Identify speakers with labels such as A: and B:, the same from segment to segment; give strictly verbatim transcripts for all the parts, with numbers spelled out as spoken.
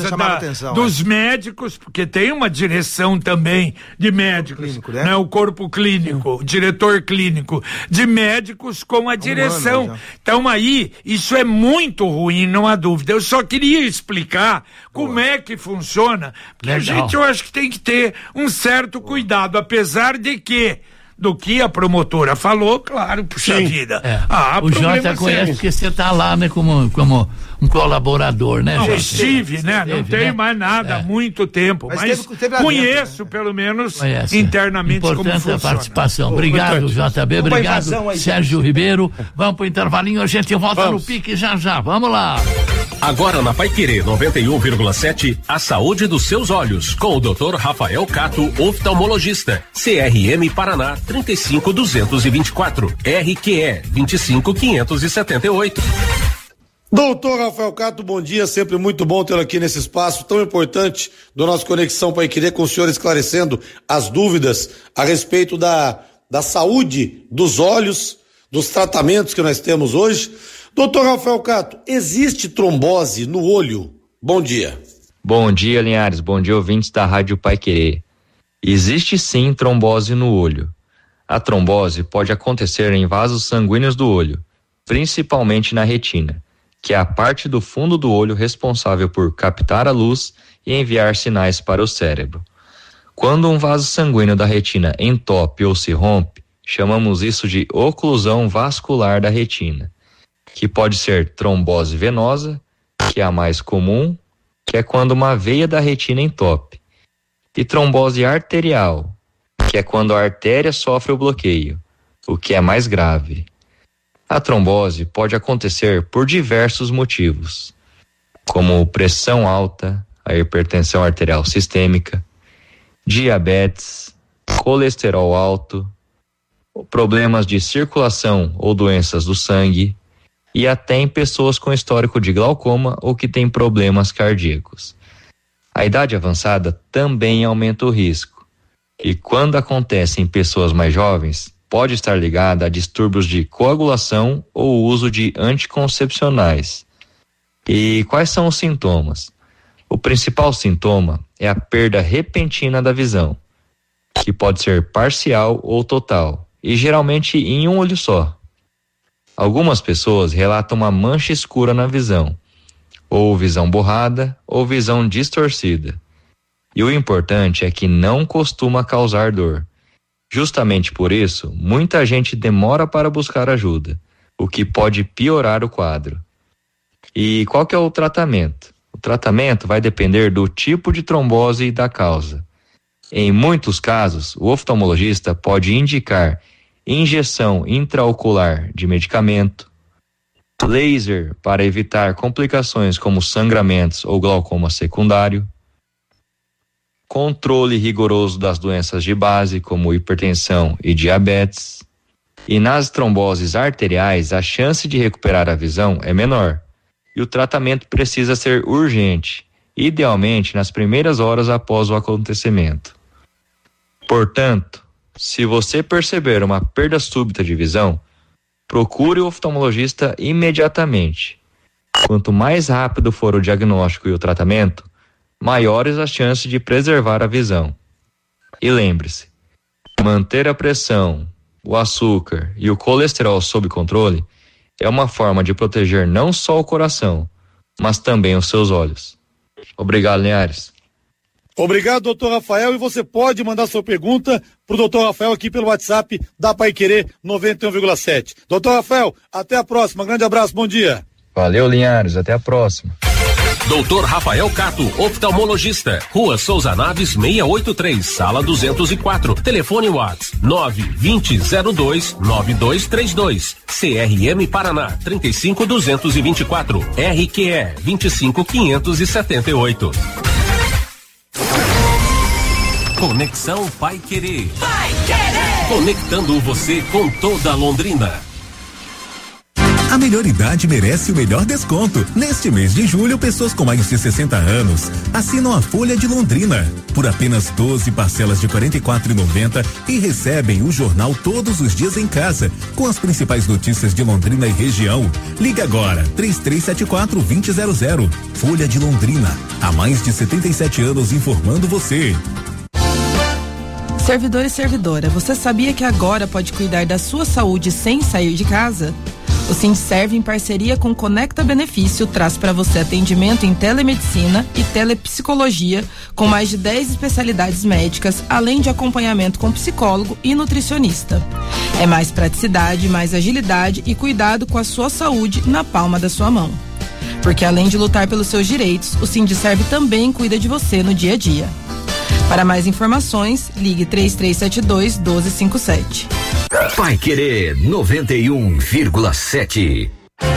A: coisa da, atenção, dos é. médicos, porque tem uma direção também de médicos, clínico, né? né? O corpo clínico, o diretor clínico de médicos com a um direção. Ano, então aí, isso é muito ruim, não há dúvida. Eu só queria explicar Boa. como é que funciona, porque Legal. a gente, eu acho que tem que ter um certo Boa. cuidado, apesar de que do que a promotora falou, claro, puxa Sim. vida.
B: É. Ah, o Jota conhece porque você tá lá, né, como, como um colaborador, né,
A: Jota? Estive, né? Não tenho né? mais nada há é. muito tempo, mas, mas teve, teve conheço, né? pelo menos, conhece. internamente
B: Importante como funciona. a participação. Obrigado, J B, obrigado, aí, Sérgio Ribeiro. Vamos pro intervalinho, a gente volta Vamos. no pique já já. Vamos lá.
C: Agora na Paiquerê noventa e um vírgula sete, a saúde dos seus olhos, com o doutor Rafael Cato, oftalmologista, C R M Paraná trinta e cinco duzentos e vinte e quatro, R Q E vinte e cinco quinhentos e setenta e oito.
D: Doutor Rafael Cato, bom dia, sempre muito bom tê-lo aqui nesse espaço tão importante do nosso Conexão Paiquerê, com o senhor esclarecendo as dúvidas a respeito da, da saúde dos olhos, dos tratamentos que nós temos hoje. Doutor Rafael Cato, existe trombose no olho? Bom dia.
E: Bom dia, Linhares, bom dia, ouvintes da Rádio Paiquerê. Existe sim trombose no olho. A trombose pode acontecer em vasos sanguíneos do olho, principalmente na retina, que é a parte do fundo do olho responsável por captar a luz e enviar sinais para o cérebro. Quando um vaso sanguíneo da retina entope ou se rompe, chamamos isso de oclusão vascular da retina, que pode ser trombose venosa, que é a mais comum, que é quando uma veia da retina entope, e trombose arterial, que é quando a artéria sofre o bloqueio, o que é mais grave. A trombose pode acontecer por diversos motivos, como pressão alta, a hipertensão arterial sistêmica, diabetes, colesterol alto, problemas de circulação ou doenças do sangue, e até em pessoas com histórico de glaucoma ou que têm problemas cardíacos. A idade avançada também aumenta o risco, e quando acontece em pessoas mais jovens, pode estar ligada a distúrbios de coagulação ou uso de anticoncepcionais. E quais são os sintomas? O principal sintoma é a perda repentina da visão, que pode ser parcial ou total, e geralmente em um olho só. Algumas pessoas relatam uma mancha escura na visão, ou visão borrada, ou visão distorcida. E o importante é que não costuma causar dor. Justamente por isso, muita gente demora para buscar ajuda, o que pode piorar o quadro. E qual que é o tratamento? O tratamento vai depender do tipo de trombose e da causa. Em muitos casos, o oftalmologista pode indicar injeção intraocular de medicamento, laser para evitar complicações como sangramentos ou glaucoma secundário, controle rigoroso das doenças de base como hipertensão e diabetes. E nas tromboses arteriais, a chance de recuperar a visão é menor e o tratamento precisa ser urgente, idealmente nas primeiras horas após o acontecimento. Portanto, se você perceber uma perda súbita de visão, procure o oftalmologista imediatamente. Quanto mais rápido for o diagnóstico e o tratamento, maiores as chances de preservar a visão. E lembre-se, manter a pressão, o açúcar e o colesterol sob controle é uma forma de proteger não só o coração, mas também os seus olhos. Obrigado, Linhares.
D: Obrigado, doutor Rafael, e você pode mandar sua pergunta pro doutor Rafael aqui pelo WhatsApp da Paiquerê noventa e um vírgula sete. doutor Rafael, até a próxima, grande abraço, bom dia.
E: Valeu, Linhares, até a próxima.
C: doutor Rafael Cato, oftalmologista, Rua Souza Naves seiscentos e oitenta e três, sala duzentos e quatro, telefone WhatsApp nove vinte zero dois nove dois três dois, C R M Paraná trinta e cinco duzentos e vinte e quatro, R Q E vinte e cinco quinhentos e setenta e oito. Conexão Paiquerê. Paiquerê. Conectando você com toda Londrina.
F: A A melhor idade merece o melhor desconto. Neste mês de julho, pessoas com mais de sessenta anos assinam a Folha de Londrina por apenas doze parcelas de quarenta e quatro reais e noventa centavos e recebem o jornal todos os dias em casa, com as principais notícias de Londrina e região. Liga agora, três três sete quatro, dois zero zero zero. Folha de Londrina, há mais de setenta e sete anos informando você.
G: Servidor e servidora, você sabia que agora pode cuidar da sua saúde sem sair de casa? O Sindserv, em parceria com Conecta Benefício, traz para você atendimento em telemedicina e telepsicologia, com mais de dez especialidades médicas, além de acompanhamento com psicólogo e nutricionista. É mais praticidade, mais agilidade e cuidado com a sua saúde na palma da sua mão. Porque além de lutar pelos seus direitos, o Sindserv também cuida de você no dia a dia. Para mais informações, ligue três três sete dois, um dois cinco sete.
H: Paiquerê noventa e um vírgula sete.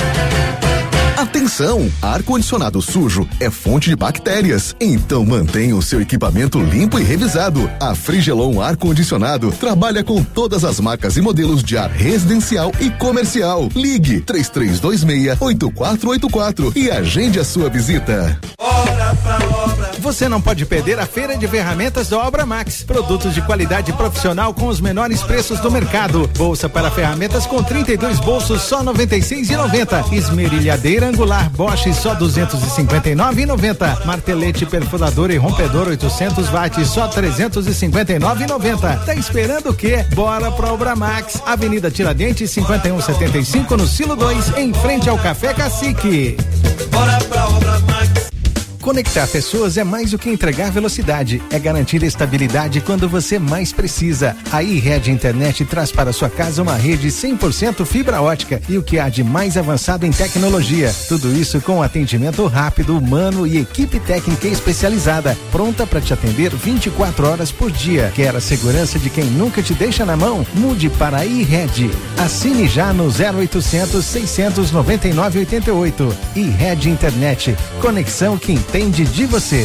I: Atenção! Ar-condicionado sujo é fonte de bactérias. Então mantenha o seu equipamento limpo e revisado. A Frigelon Ar-Condicionado trabalha com todas as marcas e modelos de ar residencial e comercial. Ligue três três dois seis, oito quatro oito quatro e agende a sua visita.
J: Obra pra obra. Você não pode perder a Feira de Ferramentas da Obra Max. Produtos de qualidade profissional com os menores preços do mercado. Bolsa para ferramentas com trinta e dois bolsos só noventa e seis reais e noventa centavos. Esmerilhadeira angular Bosch só duzentos e cinquenta e nove reais e noventa centavos. Martelete perfurador e rompedor oitocentos watts só trezentos e cinquenta e nove reais e noventa centavos. Tá esperando o quê? Bora pra Obra Max. Avenida Tiradentes cinquenta e um setenta e cinco no Silo dois, em frente ao Café Cacique. Bora pra Obra Max. Conectar pessoas é mais do que entregar velocidade, é garantir estabilidade quando você mais precisa. A iRede Internet traz para sua casa uma rede cem por cento fibra ótica e o que há de mais avançado em tecnologia. Tudo isso com atendimento rápido, humano e equipe técnica especializada, pronta para te atender vinte e quatro horas por dia. Quer a segurança de quem nunca te deixa na mão? Mude para a iRede. Assine já no zero oitocentos, seiscentos noventa e nove, oitenta e oito. iRede Internet. Conexão que entende de você.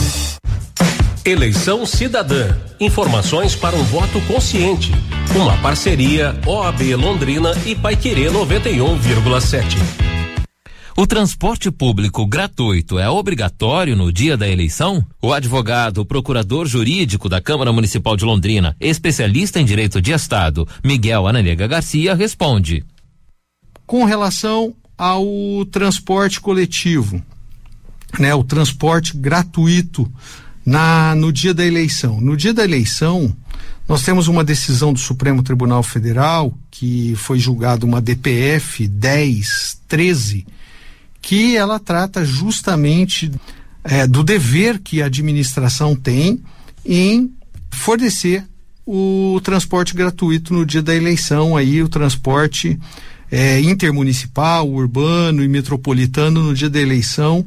C: Eleição Cidadã. Informações para um voto consciente. Uma parceria O A B Londrina e Paiquerê noventa e um vírgula sete.
K: O transporte público gratuito é obrigatório no dia da eleição? O advogado, procurador jurídico da Câmara Municipal de Londrina, especialista em direito de Estado, Miguel Analega Garcia, responde.
L: Com relação ao transporte coletivo, né, o transporte gratuito na, no dia da eleição. No dia da eleição, nós temos uma decisão do Supremo Tribunal Federal, que foi julgada uma D P F dez treze, que ela trata justamente é, do dever que a administração tem em fornecer o transporte gratuito no dia da eleição, aí o transporte é, intermunicipal, urbano e metropolitano no dia da eleição,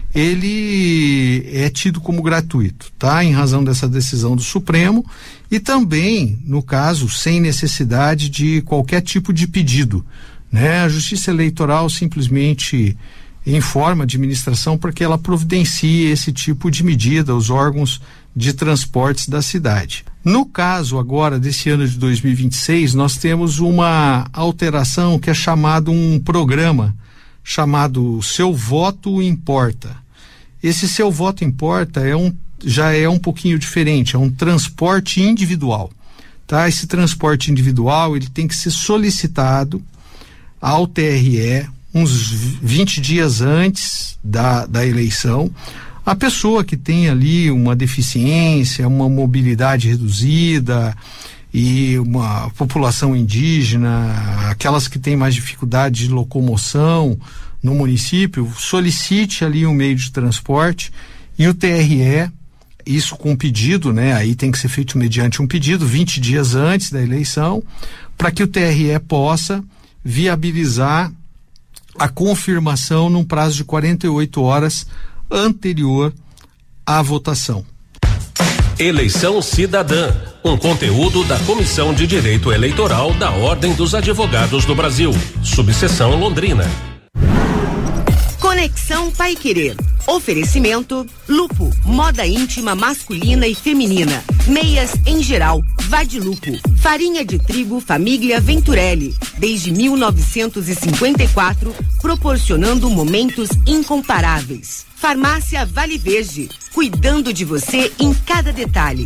L: ele é tido como gratuito, tá? Em razão dessa decisão do Supremo e também, no caso, sem necessidade de qualquer tipo de pedido, né? A Justiça Eleitoral simplesmente informa a administração para que ela providencie esse tipo de medida aos órgãos de transportes da cidade. No caso agora desse ano de dois mil e vinte e seis, nós temos uma alteração que é chamado um programa chamado Seu Voto Importa. Esse Seu Voto Importa é um, já é um pouquinho diferente, é um transporte individual, tá? Esse transporte individual, ele tem que ser solicitado ao T R E uns vinte dias antes da, da eleição. A pessoa que tem ali uma deficiência, uma mobilidade reduzida e uma população indígena, aquelas que têm mais dificuldade de locomoção no município, solicite ali um meio de transporte e o T R E, isso com pedido, né? Aí tem que ser feito mediante um pedido, vinte dias antes da eleição, para que o T R E possa viabilizar a confirmação num prazo de quarenta e oito horas anterior à votação.
C: Eleição Cidadã, um conteúdo da Comissão de Direito Eleitoral da Ordem dos Advogados do Brasil, subseção Londrina.
M: Conexão Paiquerê Oferecimento Lupo, moda íntima masculina e feminina. Meias em geral, vá de Lupo. Farinha de trigo Família Venturelli, desde mil novecentos e cinquenta e quatro, proporcionando momentos incomparáveis. Farmácia Vale Verde, cuidando de você em cada detalhe.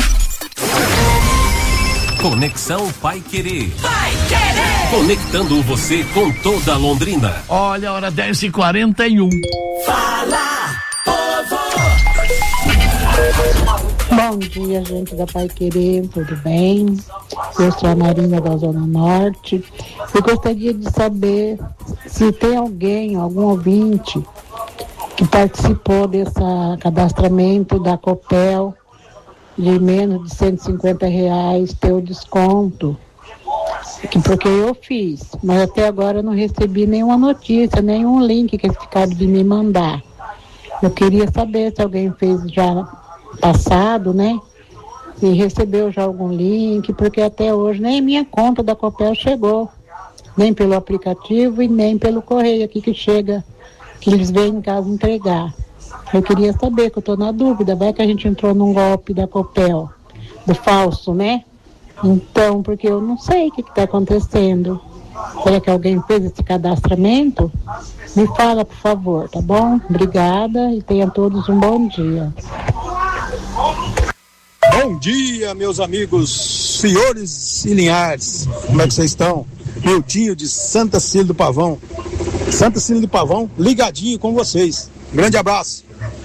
C: Conexão Pai Querer. Pai Querer. Conectando você com toda Londrina.
B: Olha a hora dez e quarenta e um.
N: Fala, povo!
O: Bom dia, gente da Pai Querer, tudo bem? Eu sou a Marina da Zona Norte. Eu gostaria de saber se tem alguém, algum ouvinte, que participou desse cadastramento da Copel, de menos de cento e cinquenta reais, ter o desconto, que, porque eu fiz, mas até agora eu não recebi nenhuma notícia, nenhum link que eles ficaram de me mandar. Eu queria saber se alguém fez já passado, né? E recebeu já algum link, porque até hoje nem minha conta da Copel chegou, nem pelo aplicativo e nem pelo correio aqui que chega, que eles vêm em casa entregar. Eu queria saber, que eu estou na dúvida, vai que a gente entrou num golpe da Copel, do falso, né? Então, porque eu não sei o que está acontecendo. Será que alguém fez esse cadastramento? Me fala, por favor, tá bom? Obrigada e tenham todos um bom dia.
P: Bom dia, meus amigos Fiores e Linhares. Como é que vocês estão? Miltinho de Santa Cecília do Pavão. Santa Cecília do Pavão, ligadinho com vocês. Grande abraço.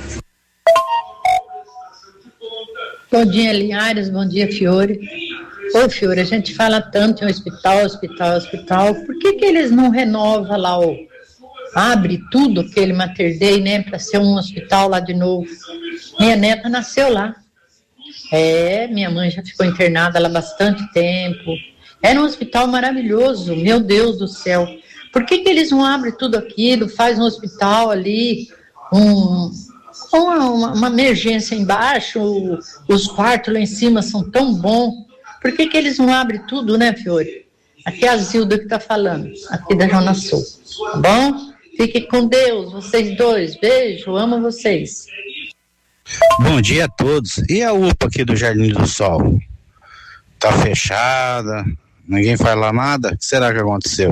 Q: Bom dia, Linhares. Bom dia, Fiore. Ô, Fiore, a gente fala tanto em hospital, hospital, hospital. Por que que eles não renovam lá o... Abre tudo aquele Mater Dei, né? Para ser um hospital lá de novo. Minha neta nasceu lá. É, minha mãe já ficou internada lá há bastante tempo. Era um hospital maravilhoso, meu Deus do céu. Por que que eles não abrem tudo aquilo, faz um hospital ali, um, uma, uma, uma emergência embaixo, os quartos lá em cima são tão bons. Por que que eles não abrem tudo, né, Fiore? Aqui é a Zilda que tá falando, aqui da Zona Sul. Tá bom? Fique com Deus, vocês dois. Beijo, amo vocês.
R: Bom dia a todos. E a U P A aqui do Jardim do Sol? Tá fechada? Ninguém faz lá nada? O que será que aconteceu?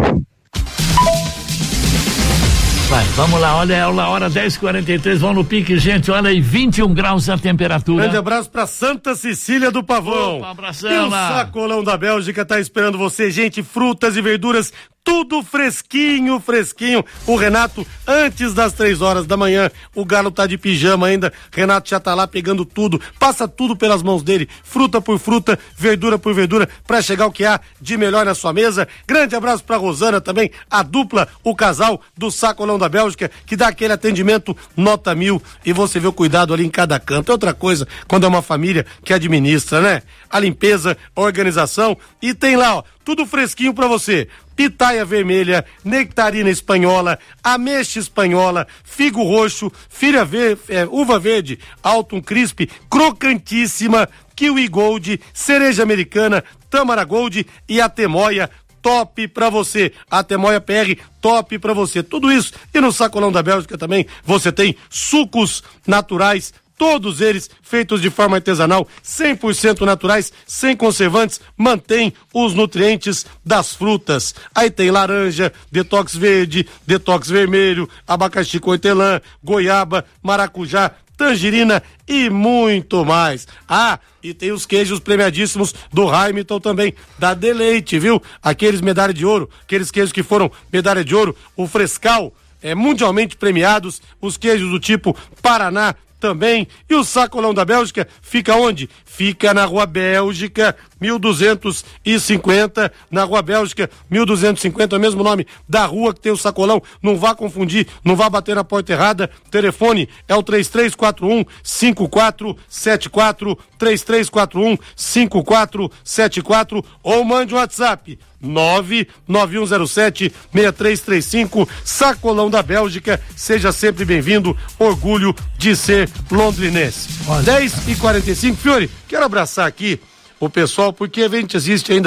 B: Vai, vamos lá, olha, é a hora dez e quarenta e três, vamos no pique, gente, olha aí, vinte e um graus a temperatura.
D: Grande abraço pra Santa Cecília do Pavão.
B: Opa, abração,
D: e o Sacolão da Bélgica tá esperando você, gente, frutas e verduras, tudo fresquinho, fresquinho. O Renato, antes das três horas da manhã, o Galo tá de pijama ainda, Renato já tá lá pegando tudo, passa tudo pelas mãos dele, fruta por fruta, verdura por verdura, pra chegar o que há de melhor na sua mesa. Grande abraço pra Rosana também, a dupla, o casal do Sacolão da Bélgica, que dá aquele atendimento nota mil, e você vê o cuidado ali em cada canto. É outra coisa quando é uma família que administra, né? A limpeza, a organização, e tem lá, ó, tudo fresquinho pra você. Pitaia vermelha, nectarina espanhola, ameixa espanhola, figo roxo, filha ver, é, uva verde, Alton Crisp, crocantíssima, kiwi gold, cereja americana, tâmara gold e a temoia top pra você. A Temoia P R, top pra você. Tudo isso. E no Sacolão da Bélgica também você tem sucos naturais, todos eles feitos de forma artesanal, cem por cento naturais, sem conservantes, mantém os nutrientes das frutas. Aí tem laranja, detox verde, detox vermelho, abacaxi com hortelã, goiaba, maracujá, tangerina e muito mais. Ah, e tem os queijos premiadíssimos do Hamilton também, da Deleite, viu? Aqueles medalha de ouro, aqueles queijos que foram medalha de ouro, o Frescal, é, mundialmente premiados, os queijos do tipo Paraná também. E o Sacolão da Bélgica fica onde? Fica na Rua Bélgica, mil duzentos e cinquenta, na Rua Bélgica, mil duzentos e cinquenta, é o mesmo nome da rua que tem o Sacolão. Não vá confundir, não vá bater na porta errada. Telefone é o três três quatro um, cinco quatro sete quatro, três três quatro um, cinco quatro sete quatro, ou mande um WhatsApp nove nove um zero sete, seis três três cinco. Sacolão da Bélgica, seja sempre bem-vindo, orgulho de ser londrinense. dez e quarenta e cinco, Fiore, quero abraçar aqui o pessoal, porque a gente existe ainda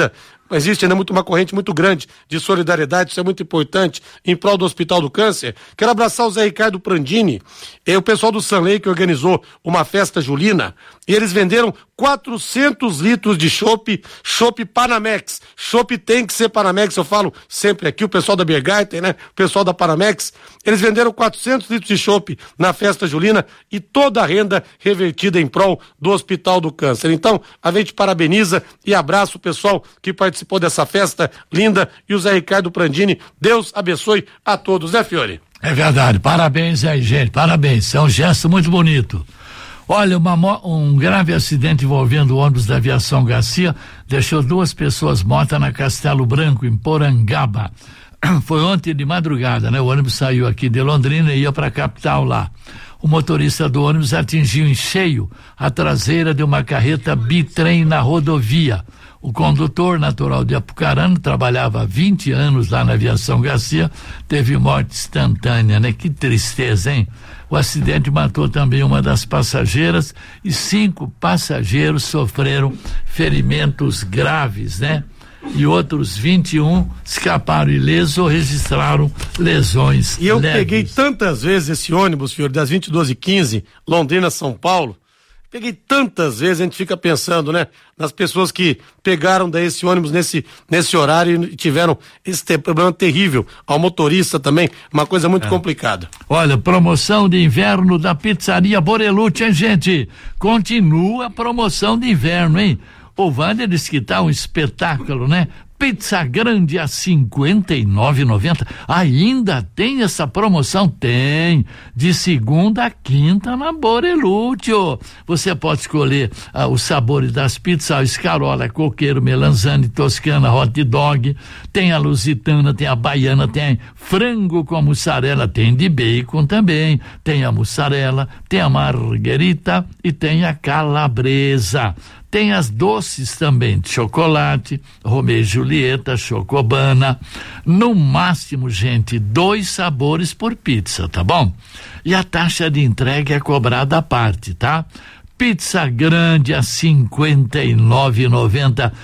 D: existe ainda muito uma corrente muito grande de solidariedade, isso é muito importante, em prol do Hospital do Câncer. Quero abraçar o Zé Ricardo Prandini, e o pessoal do Sanley que organizou uma festa julina, e eles venderam quatrocentos litros de chopp, chopp Panamex. Chopp tem que ser Panamex, eu falo sempre aqui, o pessoal da Biergarten, né? O pessoal da Panamex, eles venderam quatrocentos litros de chopp na festa julina e toda a renda revertida em prol do Hospital do Câncer. Então, a gente parabeniza e abraça o pessoal que participou dessa festa linda e o Zé Ricardo Prandini. Deus abençoe a todos, né, Fiore?
B: É verdade, parabéns aí, gente, parabéns, é um gesto muito bonito. Olha, uma, um grave acidente envolvendo o ônibus da Aviação Garcia deixou duas pessoas mortas na Castelo Branco, em Porangaba. Foi ontem de madrugada, né? O ônibus saiu aqui de Londrina e ia para a capital lá. O motorista do ônibus atingiu em cheio a traseira de uma carreta bitrem na rodovia. O condutor, natural de Apucarana, trabalhava há vinte anos lá na Aviação Garcia, teve morte instantânea, né? Que tristeza, hein? O acidente matou também uma das passageiras e cinco passageiros sofreram ferimentos graves, né? E outros vinte e um escaparam ilesos ou registraram lesões
D: E eu
B: leves.
D: Peguei tantas vezes esse ônibus, senhor, das vinte e duas e quinze, Londrina, São Paulo. Peguei tantas vezes, a gente fica pensando, né? Nas pessoas que pegaram daí esse ônibus nesse, nesse horário e tiveram esse te- problema terrível. Ao motorista também, uma coisa muito é. complicada.
B: Olha, promoção de inverno da Pizzaria Borelucci, hein, gente? Continua a promoção de inverno, hein? O Wander disse que tá um espetáculo, né? Pizza grande a cinquenta e nove reais e noventa centavos. Ainda tem essa promoção? Tem. De segunda a quinta na Borelucci. Você pode escolher ah, os sabores das pizzas: escarola, coqueiro, melanzane, toscana, hot dog. Tem a lusitana, tem a baiana, tem frango com mussarela, tem de bacon também. Tem a mussarela, tem a marguerita e tem a calabresa. Tem as doces também, de chocolate, Romeu e Julieta, chocobana. No máximo, gente, dois sabores por pizza, tá bom? E a taxa de entrega é cobrada à parte, tá? Pizza grande a cinquenta e nove reais e noventa centavos.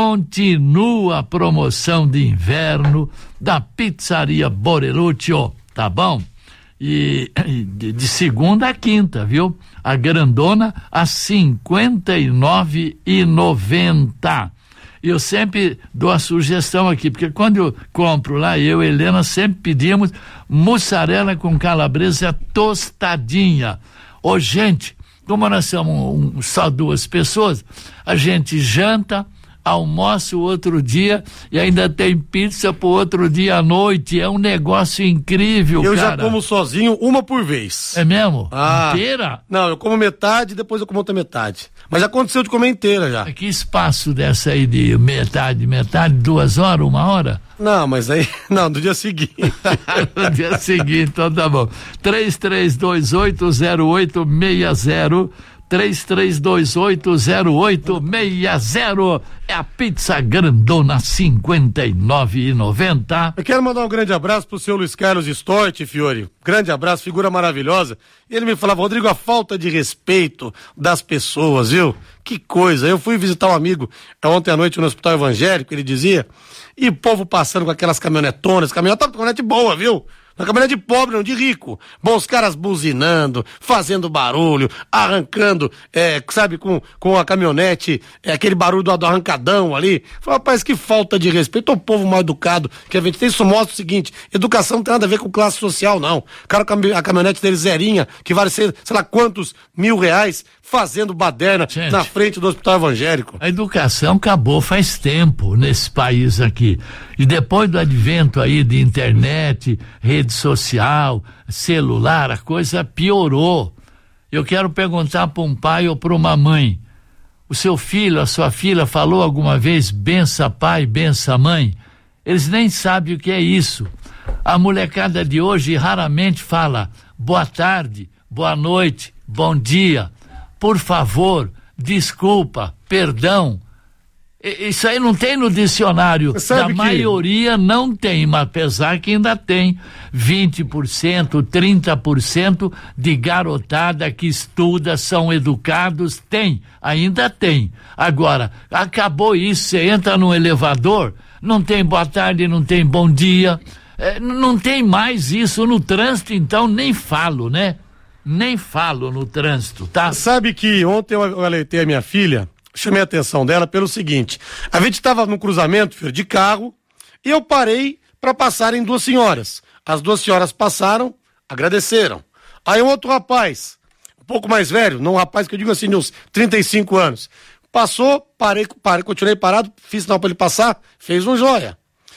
B: Continua a promoção de inverno da Pizzaria Borelucci, tá bom? E de, de segunda a quinta, viu? A grandona a cinquenta e nove reais e noventa centavos. Eu sempre dou a sugestão aqui, porque quando eu compro lá, eu e Helena sempre pedimos mussarela com calabresa tostadinha. Ô, gente, como nós somos um, só duas pessoas, a gente janta, almoça o outro dia e ainda tem pizza pro outro dia à noite. É um negócio incrível,
D: eu
B: cara.
D: Eu já como sozinho uma por vez.
B: É mesmo?
D: Ah,
B: inteira?
D: Não, eu como metade e depois eu como outra metade. Mas já aconteceu de comer inteira já.
B: Que espaço dessa aí de metade, metade, duas horas, uma hora?
D: Não, mas aí, não, no dia seguinte.
B: No dia seguinte, então tá bom. três três dois oito zero oito seis zero três três dois oito zero oito seis zero. É a pizza grandona cinquenta e nove reais e noventa centavos.
D: Eu quero mandar um grande abraço pro seu Luiz Carlos Storti, Fiore. Grande abraço, figura maravilhosa. Ele me falava: Rodrigo, a falta de respeito das pessoas, viu? Que coisa. Eu fui visitar um amigo ontem à noite no Hospital Evangélico, ele dizia, e o povo passando com aquelas caminhonetonas, caminhonete, caminhonete boa, viu? Uma caminhonete de pobre, não de rico. Bom, os caras buzinando, fazendo barulho, arrancando, é, sabe, com, com a caminhonete, é, aquele barulho do, do arrancadão ali. Falei, rapaz, que falta de respeito ao povo mal educado que a gente tem. Isso mostra o seguinte: educação não tem nada a ver com classe social, não. O cara com a caminhonete dele zerinha, que vale ser, sei lá quantos mil reais, fazendo baderna, gente, na frente do Hospital Evangélico.
B: A educação acabou faz tempo nesse país aqui. E depois do advento aí de internet, rede social, celular, a coisa piorou. Eu quero perguntar para um pai ou para uma mãe: o seu filho, a sua filha falou alguma vez bença pai, bença mãe? Eles nem sabem o que é isso. A molecada de hoje raramente fala boa tarde, boa noite, bom dia, por favor, desculpa, perdão. Isso aí não tem no dicionário. Da que... maioria não tem, mas apesar que ainda tem vinte por cento, trinta por cento de garotada que estuda, são educados, tem, ainda tem. Agora, acabou isso, você entra no elevador, não tem boa tarde, não tem bom dia, é, não tem mais isso no trânsito, então nem falo, né? Nem falo no trânsito, tá?
D: Sabe que ontem eu alertei a minha filha, chamei a atenção dela pelo seguinte: a gente estava no cruzamento, filho, de carro, e eu parei para passarem duas senhoras. As duas senhoras passaram, agradeceram. Aí um outro rapaz, um pouco mais velho, não um rapaz que eu digo assim, de uns trinta e cinco anos, passou, parei, parei, continuei parado, fiz sinal para ele passar, fez um joia.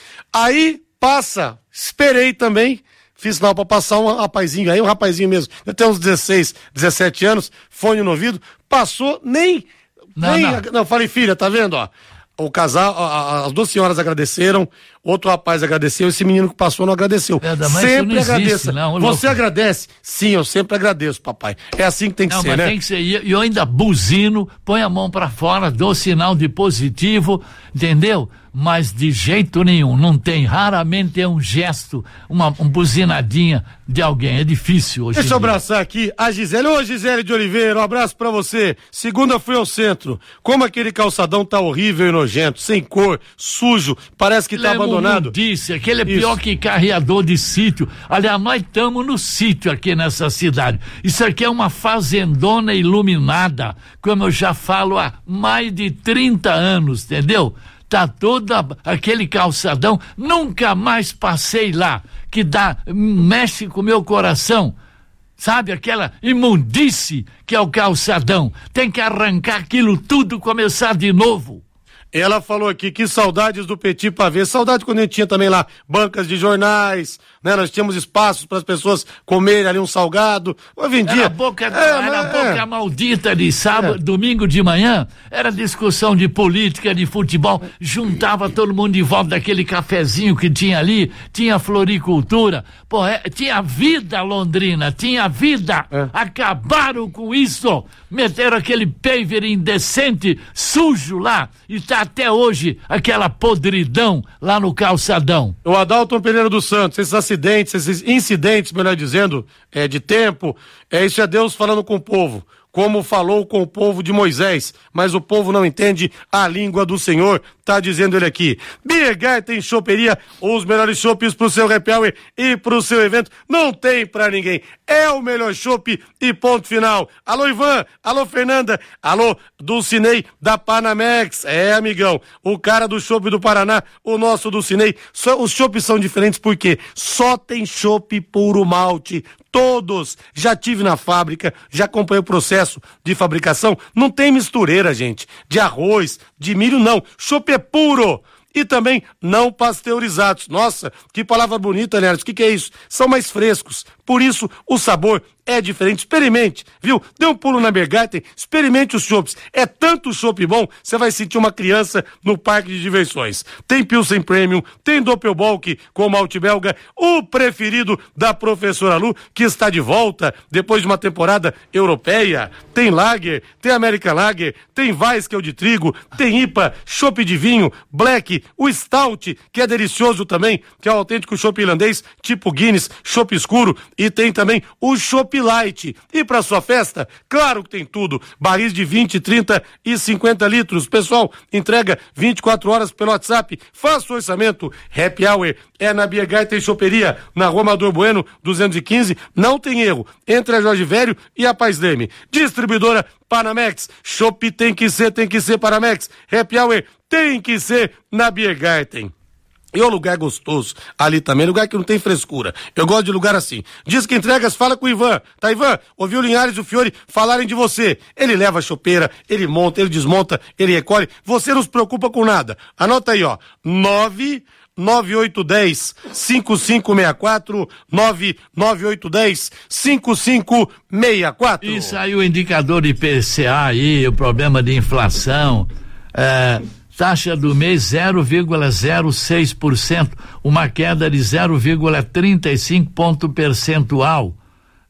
D: Aí passa, esperei também, fiz sinal para passar um rapazinho aí, um rapazinho mesmo, eu tenho uns dezesseis, dezessete anos, fone no ouvido, passou, nem... Não, Nem, não. não, falei, filha, tá vendo, ó? O casal, a, a, as duas senhoras agradeceram, outro rapaz agradeceu, esse menino que passou não agradeceu. É, sempre agradeça. Não, Você louco. agradece? Sim, eu sempre agradeço, papai. É assim que tem que
B: não,
D: ser,
B: mas
D: né?
B: Tem que ser. E eu ainda buzino, põe a mão pra fora, dou sinal de positivo, entendeu? Mas de jeito nenhum, não tem. Raramente é um gesto, uma um buzinadinha de alguém. É difícil hoje.
D: Deixa eu abraçar aqui a Gisele. Ô, Gisele de Oliveira, um abraço pra você. Segunda fui ao centro. Como aquele calçadão tá horrível e nojento, sem cor, sujo, parece que tá
B: Lemo
D: abandonado.
B: Disse, aquele é pior que carreador de sítio. Aliás, nós estamos no sítio aqui nessa cidade. Isso aqui é uma fazendona iluminada, como eu já falo há mais de trinta anos, entendeu? Tá todo aquele calçadão, nunca mais passei lá, que dá, mexe com o meu coração, sabe, aquela imundice que é o calçadão, tem que arrancar aquilo tudo, começar de novo.
D: Ela falou aqui que saudades do Petit Pavê, saudade quando a gente tinha também lá bancas de jornais, né? Nós tínhamos espaços para as pessoas comerem ali um salgado. Hoje em dia...
B: Era a boca, é, era a boca é. maldita de sábado, é. domingo de manhã, era discussão de política, de futebol, juntava todo mundo de volta daquele cafezinho que tinha ali, tinha floricultura, pô, é, tinha vida, Londrina, tinha vida, é. acabaram com isso, meteram aquele paver indecente, sujo lá, e tá até hoje aquela podridão lá no calçadão.
D: O Adalton Pereira dos Santos, esses acidentes, esses incidentes, melhor dizendo, é, de tempo, é, isso é Deus falando com o povo, como falou com o povo de Moisés, mas o povo não entende a língua do Senhor, tá dizendo ele aqui. Beer Garden Choperia, os melhores chopes pro seu happy hour e pro seu evento, não tem pra ninguém, é o melhor chopp e ponto final. Alô Ivan, alô Fernanda, alô Dulcinei da Panamex, é amigão, o cara do chopp do Paraná, o nosso Dulcinei, só, os chopps são diferentes porque só tem chopp puro malte, todos, já tive na fábrica, já acompanhei o processo de fabricação, não tem mistureira, gente, de arroz, de milho, não, chopp é puro. E também não pasteurizados. Nossa, que palavra bonita, Leandro. O que, que é isso? São mais frescos. Por isso, o sabor é diferente. Experimente, viu? Dê um pulo na Bergarten, experimente os chopps. É tanto chopp bom, você vai sentir uma criança no parque de diversões. Tem Pilsen Premium, tem Doppelbock com malte belga, o preferido da professora Lu, que está de volta depois de uma temporada europeia. Tem Lager, tem American Lager, tem Weiss, que é o de trigo, tem I P A, chopp de vinho, Black, o Stout, que é delicioso também, que é o autêntico chopp irlandês, tipo Guinness, chopp escuro, e tem também o chopp Light. E para sua festa, claro que tem tudo, barris de vinte, trinta e cinquenta litros, pessoal, entrega vinte e quatro horas pelo WhatsApp, faça o orçamento, happy hour é na Beer Garden Choperia, na Rua Amador Bueno, duzentos e quinze, não tem erro, entre a Jorge Velho e a Paz Leme. Distribuidora Panamex, chopp tem que ser, tem que ser Panamex, happy hour tem que ser na Beer Garden. E o lugar gostoso ali também, lugar que não tem frescura. Eu gosto de lugar assim. Diz que entregas, fala com o Ivan. Tá, Ivan? Ouviu o Linhares e o Fiore falarem de você. Ele leva a chopeira, ele monta, ele desmonta, ele recolhe. Você não se preocupa com nada. Anota aí, ó. nove nove oito um zero cinco cinco seis quatro, nove nove oito um zero cinco cinco seis quatro.
B: Isso aí, o indicador de I P C A aí, o problema de inflação, é... taxa do mês zero vírgula zero seis por cento, uma queda de zero vírgula trinta e cinco ponto percentual.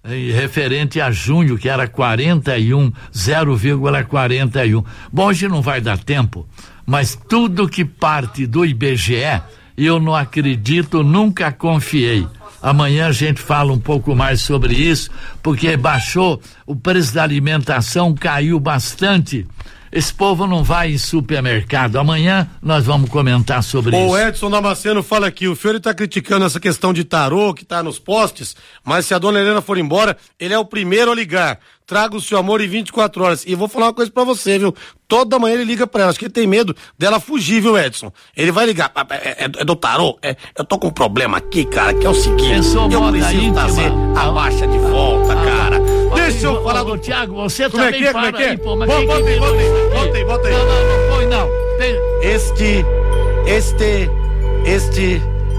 B: E referente a junho, que era quarenta e um, zero vírgula quarenta e um. Bom, hoje não vai dar tempo, mas tudo que parte do I B G E, eu não acredito, nunca confiei. Amanhã a gente fala um pouco mais sobre isso, porque baixou, o preço da alimentação caiu bastante. Esse povo não vai em supermercado. Amanhã nós vamos comentar sobre
D: o
B: isso.
D: O Edson Damasceno fala aqui, o Fiore está criticando essa questão de tarô que está nos postes, mas se a dona Helena for embora, ele é o primeiro a ligar. Traga o seu amor em vinte e quatro horas. E vou falar uma coisa pra você, viu? Toda manhã ele liga pra ela. Acho que ele tem medo dela fugir, viu, Edson? Ele vai ligar. É, é, é do tarô? É, eu tô com um problema aqui, cara, que é o seguinte.
B: Pensou
D: eu
B: preciso
D: íntima. trazer a baixa de volta, ah, cara.
B: Ah,
D: Deixa eu
B: ô,
D: falar
B: ô,
D: do...
B: Tiago, você
D: como
B: também
D: é que é,
B: para
D: como é que é?
B: aí, pô. Mas
D: Bom, bota aí, bota aí, bota aí, bota aí.
B: Não, não, não foi, não. Tem...
D: Este, este, este...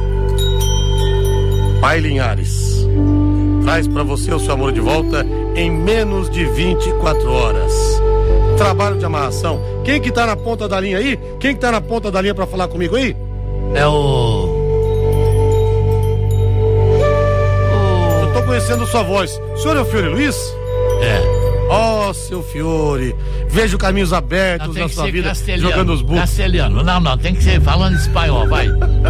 D: Pai Linhares traz pra você o seu amor de volta em menos de vinte e quatro horas. Trabalho de amarração. Quem que tá na ponta da linha aí? Quem que tá na ponta da linha pra falar comigo aí?
B: É o...
D: o... Eu tô conhecendo sua voz. O senhor é o Fiore Luiz?
B: É.
D: Ó, oh, seu Fiore, vejo caminhos abertos na sua vida, jogando os burros.
B: Castelhano, não, não, tem que ser falando espanhol, vai.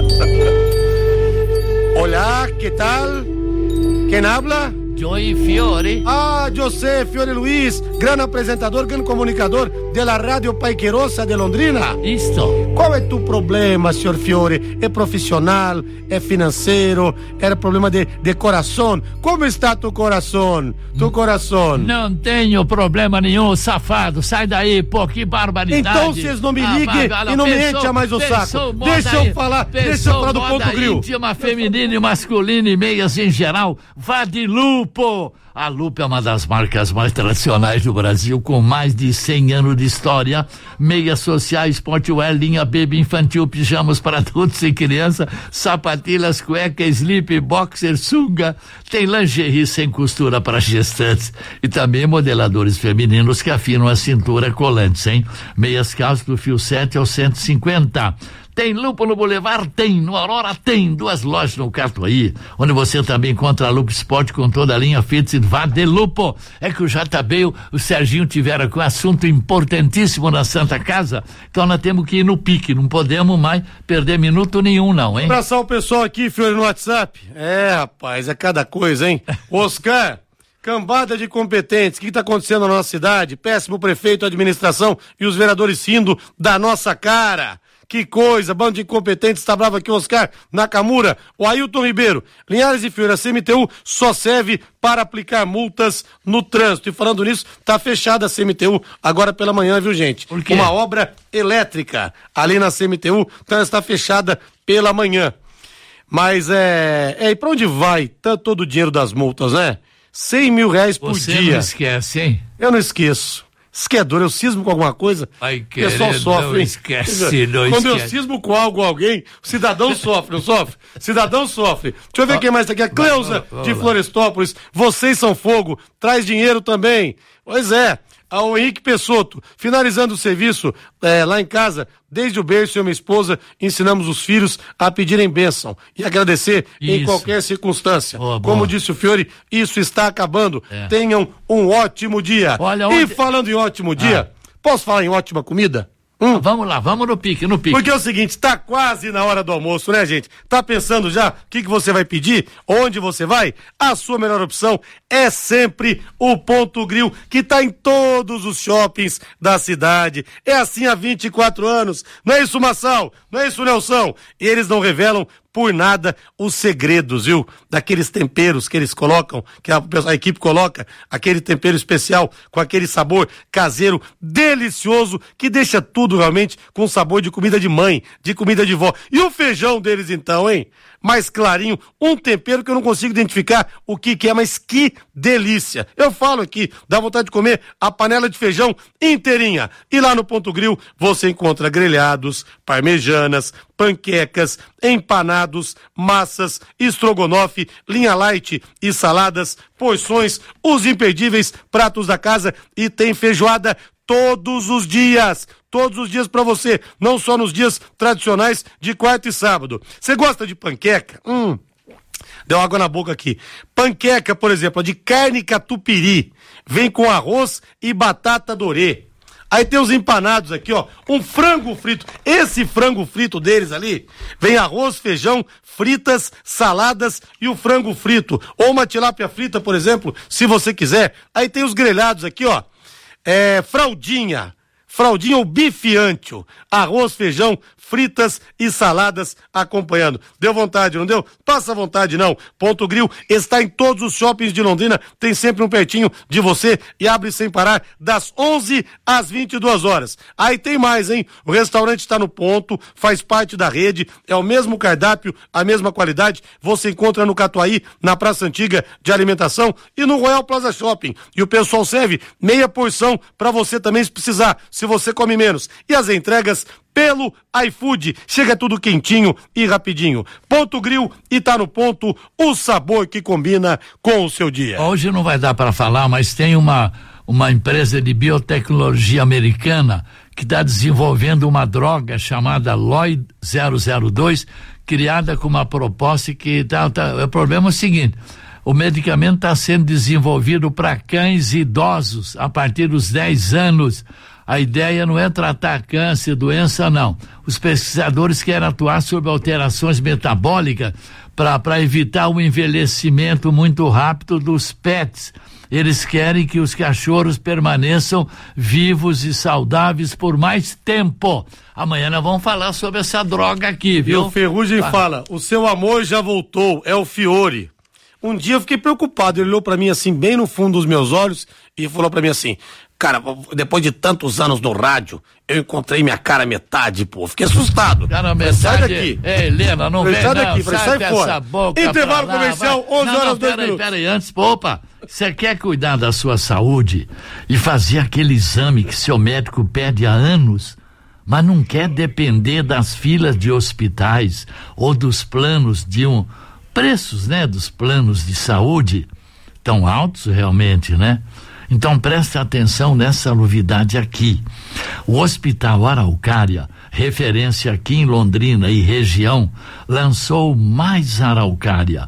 D: Olá, que tal? Quem habla?
B: Joey Fiore.
D: Ah, José Fiore Luis, gran apresentador, gran comunicador de la Radio Paiquerosa de Londrina.
B: Isto.
D: Qual é tu problema, senhor Fiore? É profissional? É financeiro? Era problema de, de coração? Como está tu coração? Tu coração?
B: Não tenho problema nenhum, safado. Sai daí, pô, que barbaridade.
D: Então vocês não me liguem ah, e não pensou, me encha mais o saco. Deixa eu falar,
B: pensou,
D: deixa eu falar do ponto grill.
B: Íntima, feminina e masculina e meias em geral. Vá de Lupo. A Lupo é uma das marcas mais tradicionais do Brasil, com mais de cem anos de história. Meias sociais, sportwear, linha baby infantil, pijamas para adultos e criança, sapatilhas, cueca, slip, boxer, sunga. Tem lingerie sem costura para gestantes e também modeladores femininos que afinam a cintura colantes, hein? Meias calças do fio sete ao cento e cinquenta. Tem Lupo no Boulevard? Tem. No Aurora tem. Duas lojas no Catuaí, onde você também encontra a Lupo Sport com toda a linha Fitz e Vá de Lupo. É que o J B, o, o Serginho tiveram com um assunto importantíssimo na Santa Casa, então nós temos que ir no pique, não podemos mais perder minuto nenhum não, hein?
D: Abraçar o pessoal aqui, Fiore, no WhatsApp. É, rapaz, é cada coisa, hein? Oscar, cambada de competentes, o que está acontecendo na nossa cidade? Péssimo prefeito, a administração e os vereadores rindo da nossa cara. Que coisa, bando de incompetentes, tá bravo aqui, Oscar Nakamura, o Ailton Ribeiro, Linhares e Fiore, a C M T U só serve para aplicar multas no trânsito, e falando nisso, tá fechada a C M T U agora pela manhã, viu, gente?
B: Por quê?
D: Uma obra elétrica ali na C M T U, então está fechada pela manhã. Mas é, é, e pra onde vai tanto todo o dinheiro das multas, né? cem mil reais por
B: Você
D: dia.
B: Você não esquece, hein?
D: Eu não esqueço. Esquecedor, eu cismo com alguma coisa,
B: Ai,
D: o pessoal sofre.
B: Não esquece, não
D: Quando
B: esquece.
D: eu cismo com algo ou alguém, o cidadão sofre, não sofre? Cidadão sofre. Deixa eu ver quem mais tá aqui. A Cleusa de Florestópolis. Vocês são fogo. Traz dinheiro também. Pois é. Ao Henrique Pessotto, finalizando o serviço é, lá em casa, desde o berço eu e minha esposa ensinamos os filhos a pedirem bênção e agradecer isso. Em qualquer circunstância. Oh, como disse o Fiore, isso está acabando. É. Tenham um ótimo dia.
B: Olha,
D: e
B: onde...
D: falando em ótimo dia, ah. posso falar em ótima comida?
B: Hum. Vamos lá, vamos no pique, no pique.
D: Porque é o seguinte, tá quase na hora do almoço, né, gente? Tá pensando já o que, que você vai pedir? Onde você vai? A sua melhor opção é sempre o Ponto Grill, que tá em todos os shoppings da cidade. É assim há vinte e quatro anos. Não é isso, Massal? Não é isso, Nelson? E eles não revelam por nada os segredos, viu? Daqueles temperos que eles colocam, que a, a equipe coloca, aquele tempero especial com aquele sabor caseiro delicioso que deixa tudo realmente com sabor de comida de mãe, de comida de vó. E o feijão deles então, hein? Mais clarinho, um tempero que eu não consigo identificar o que que é, mas que delícia. Eu falo aqui, dá vontade de comer a panela de feijão inteirinha. E lá no Ponto Grill você encontra grelhados, parmejanas, panquecas, empanados, massas, estrogonofe, linha light e saladas, porções, os imperdíveis pratos da casa e tem feijoada todos os dias, todos os dias pra você, não só nos dias tradicionais de quarta e sábado. Você gosta de panqueca? Hum, Deu água na boca aqui. Panqueca, por exemplo, de carne catupiry. Vem com arroz e batata dorê. Aí tem os empanados aqui, ó. Um frango frito. Esse frango frito deles ali, vem arroz, feijão, fritas, saladas e o frango frito. Ou uma tilápia frita, por exemplo, se você quiser. Aí tem os grelhados aqui, ó. É, fraldinha. Fraldinha ou bife ancho, arroz, feijão, fritas e saladas acompanhando. Deu vontade, não deu? Passa vontade, não. Ponto Grill está em todos os shoppings de Londrina, tem sempre um pertinho de você e abre sem parar das onze às vinte e duas horas. Aí tem mais, hein? O restaurante está no ponto, faz parte da rede, é o mesmo cardápio, a mesma qualidade. Você encontra no Catuaí, na Praça Antiga de Alimentação e no Royal Plaza Shopping. E o pessoal serve meia porção para você também se precisar, se você come menos. E as entregas pelo iFood, chega tudo quentinho e rapidinho. Ponto Grill e tá no ponto o sabor que combina com o seu dia.
B: Hoje não vai dar para falar, mas tem uma uma empresa de biotecnologia americana que está desenvolvendo uma droga chamada Lloyd zero zero dois, criada com uma proposta que tá, tá, o problema é o seguinte: o medicamento está sendo desenvolvido para cães idosos a partir dos dez anos. A ideia não é tratar câncer, doença, não. Os pesquisadores querem atuar sobre alterações metabólicas para evitar o envelhecimento muito rápido dos pets. Eles querem que os cachorros permaneçam vivos e saudáveis por mais tempo. Amanhã nós vamos falar sobre essa droga aqui, viu?
D: E o Ferrugem ah. fala, o seu amor já voltou, é o Fiore. Um dia eu fiquei preocupado, ele olhou pra mim assim, bem no fundo dos meus olhos e falou pra mim assim: cara, depois de tantos anos no rádio, eu encontrei minha cara metade, pô. Fiquei assustado.
B: Cara, metade. Sai daqui. Ei, Helena, não vem,
D: sai
B: não.
D: Daqui,
B: sai,
D: sai fora.
B: Essa boca
D: Intervalo
B: lá,
D: comercial,
B: vai.
D: onze
B: não,
D: horas,
B: não,
D: dois
B: pera aí,
D: minutos.
B: pera aí, antes, opa, você quer cuidar da sua saúde e fazer aquele exame que seu médico pede há anos, mas não quer depender das filas de hospitais ou dos planos de um... preços, né, dos planos de saúde tão altos realmente, né? Então preste atenção nessa novidade aqui. O Hospital Araucária, referência aqui em Londrina e região, lançou o Mais Araucária.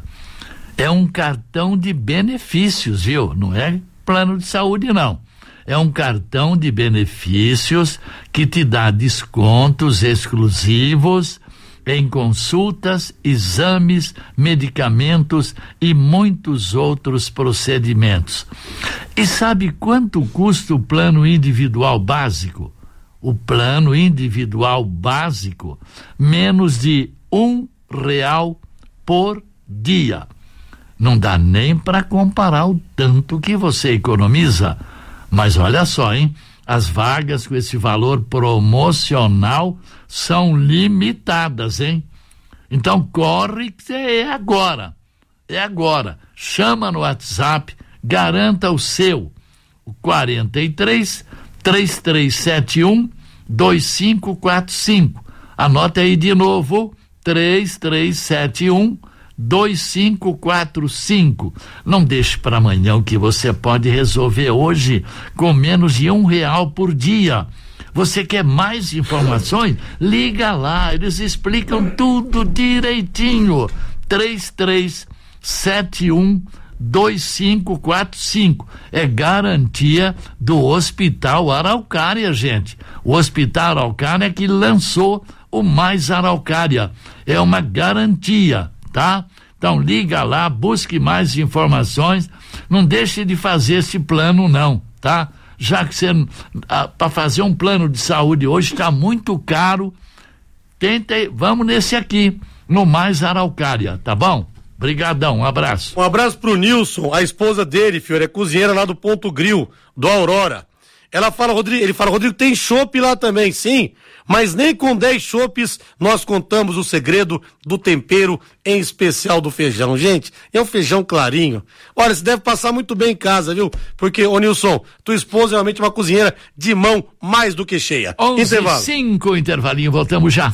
B: É um cartão de benefícios, viu? Não é plano de saúde, não. É um cartão de benefícios que te dá descontos exclusivos em consultas, exames, medicamentos e muitos outros procedimentos. E sabe quanto custa o plano individual básico? O plano individual básico, menos de um real por dia. Não dá nem para comparar o tanto que você economiza. Mas olha só, hein? As vagas com esse valor promocional são limitadas, hein? Então corre que é agora. É agora. Chama no WhatsApp, garanta o seu. O quarenta e três, três três sete um, dois cinco quatro cinco. Anota aí de novo, três três sete um, dois cinco quatro cinco. Não deixe para amanhã o que você pode resolver hoje com menos de um real por dia. Você quer mais informações? Liga lá, eles explicam tudo direitinho. três três sete um, dois cinco quatro cinco. É garantia do Hospital Araucária, gente. O Hospital Araucária é que lançou o Mais Araucária. É uma garantia, tá? Então liga lá, busque mais informações, não deixe de fazer esse plano não, tá? Já que você, ah, para fazer um plano de saúde hoje está muito caro, tenta, vamos nesse aqui, no Mais Araucária, tá bom? Brigadão, um abraço.
D: Um abraço pro Nilson, a esposa dele, filho, é cozinheira lá do Ponto Grill, do Aurora. Ela fala, Rodrigo, ele fala, Rodrigo, tem chopp lá também, sim, mas nem com dez chopps nós contamos o segredo do tempero, em especial do feijão. Gente, é um feijão clarinho. Olha, você deve passar muito bem em casa, viu? Porque, ô Nilson, tua esposa é realmente uma cozinheira de mão mais do que cheia.
B: onze e cinco, intervalinho, voltamos já.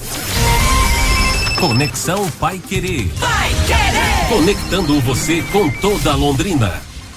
C: Conexão Pai Querer.
N: Pai Querer.
C: Conectando você com toda a Londrina.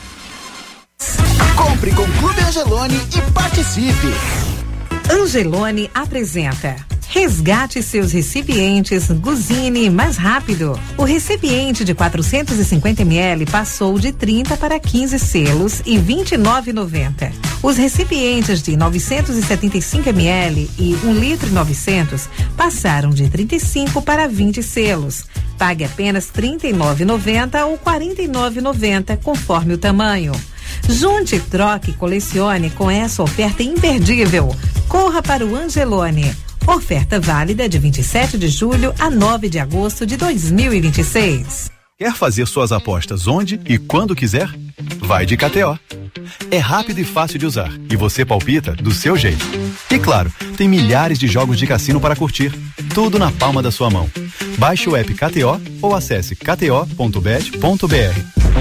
S: Compre com Clube Angelone e participe.
T: Angelone apresenta
S: Resgate seus recipientes Guzini mais rápido. O recipiente de quatrocentos e cinquenta mililitros passou de trinta para quinze selos e vinte e nove reais e noventa centavos. Os recipientes de novecentos e setenta e cinco mililitros e um litro e novecentos passaram de trinta e cinco para vinte selos. Pague apenas trinta e nove reais e noventa centavos ou quarenta e nove reais e noventa centavos, conforme o tamanho. Junte, troque e colecione com essa oferta imperdível. Corra para o Angelone. Oferta válida de vinte e sete de julho a nove de agosto de dois mil e vinte e seis.
T: Quer fazer suas apostas onde e quando quiser? Vai de K T O. É rápido e fácil de usar e você palpita do seu jeito. E claro, tem milhares de jogos de cassino para curtir. Tudo na palma da sua mão. Baixe o app K T O ou acesse k t o ponto bet ponto b r.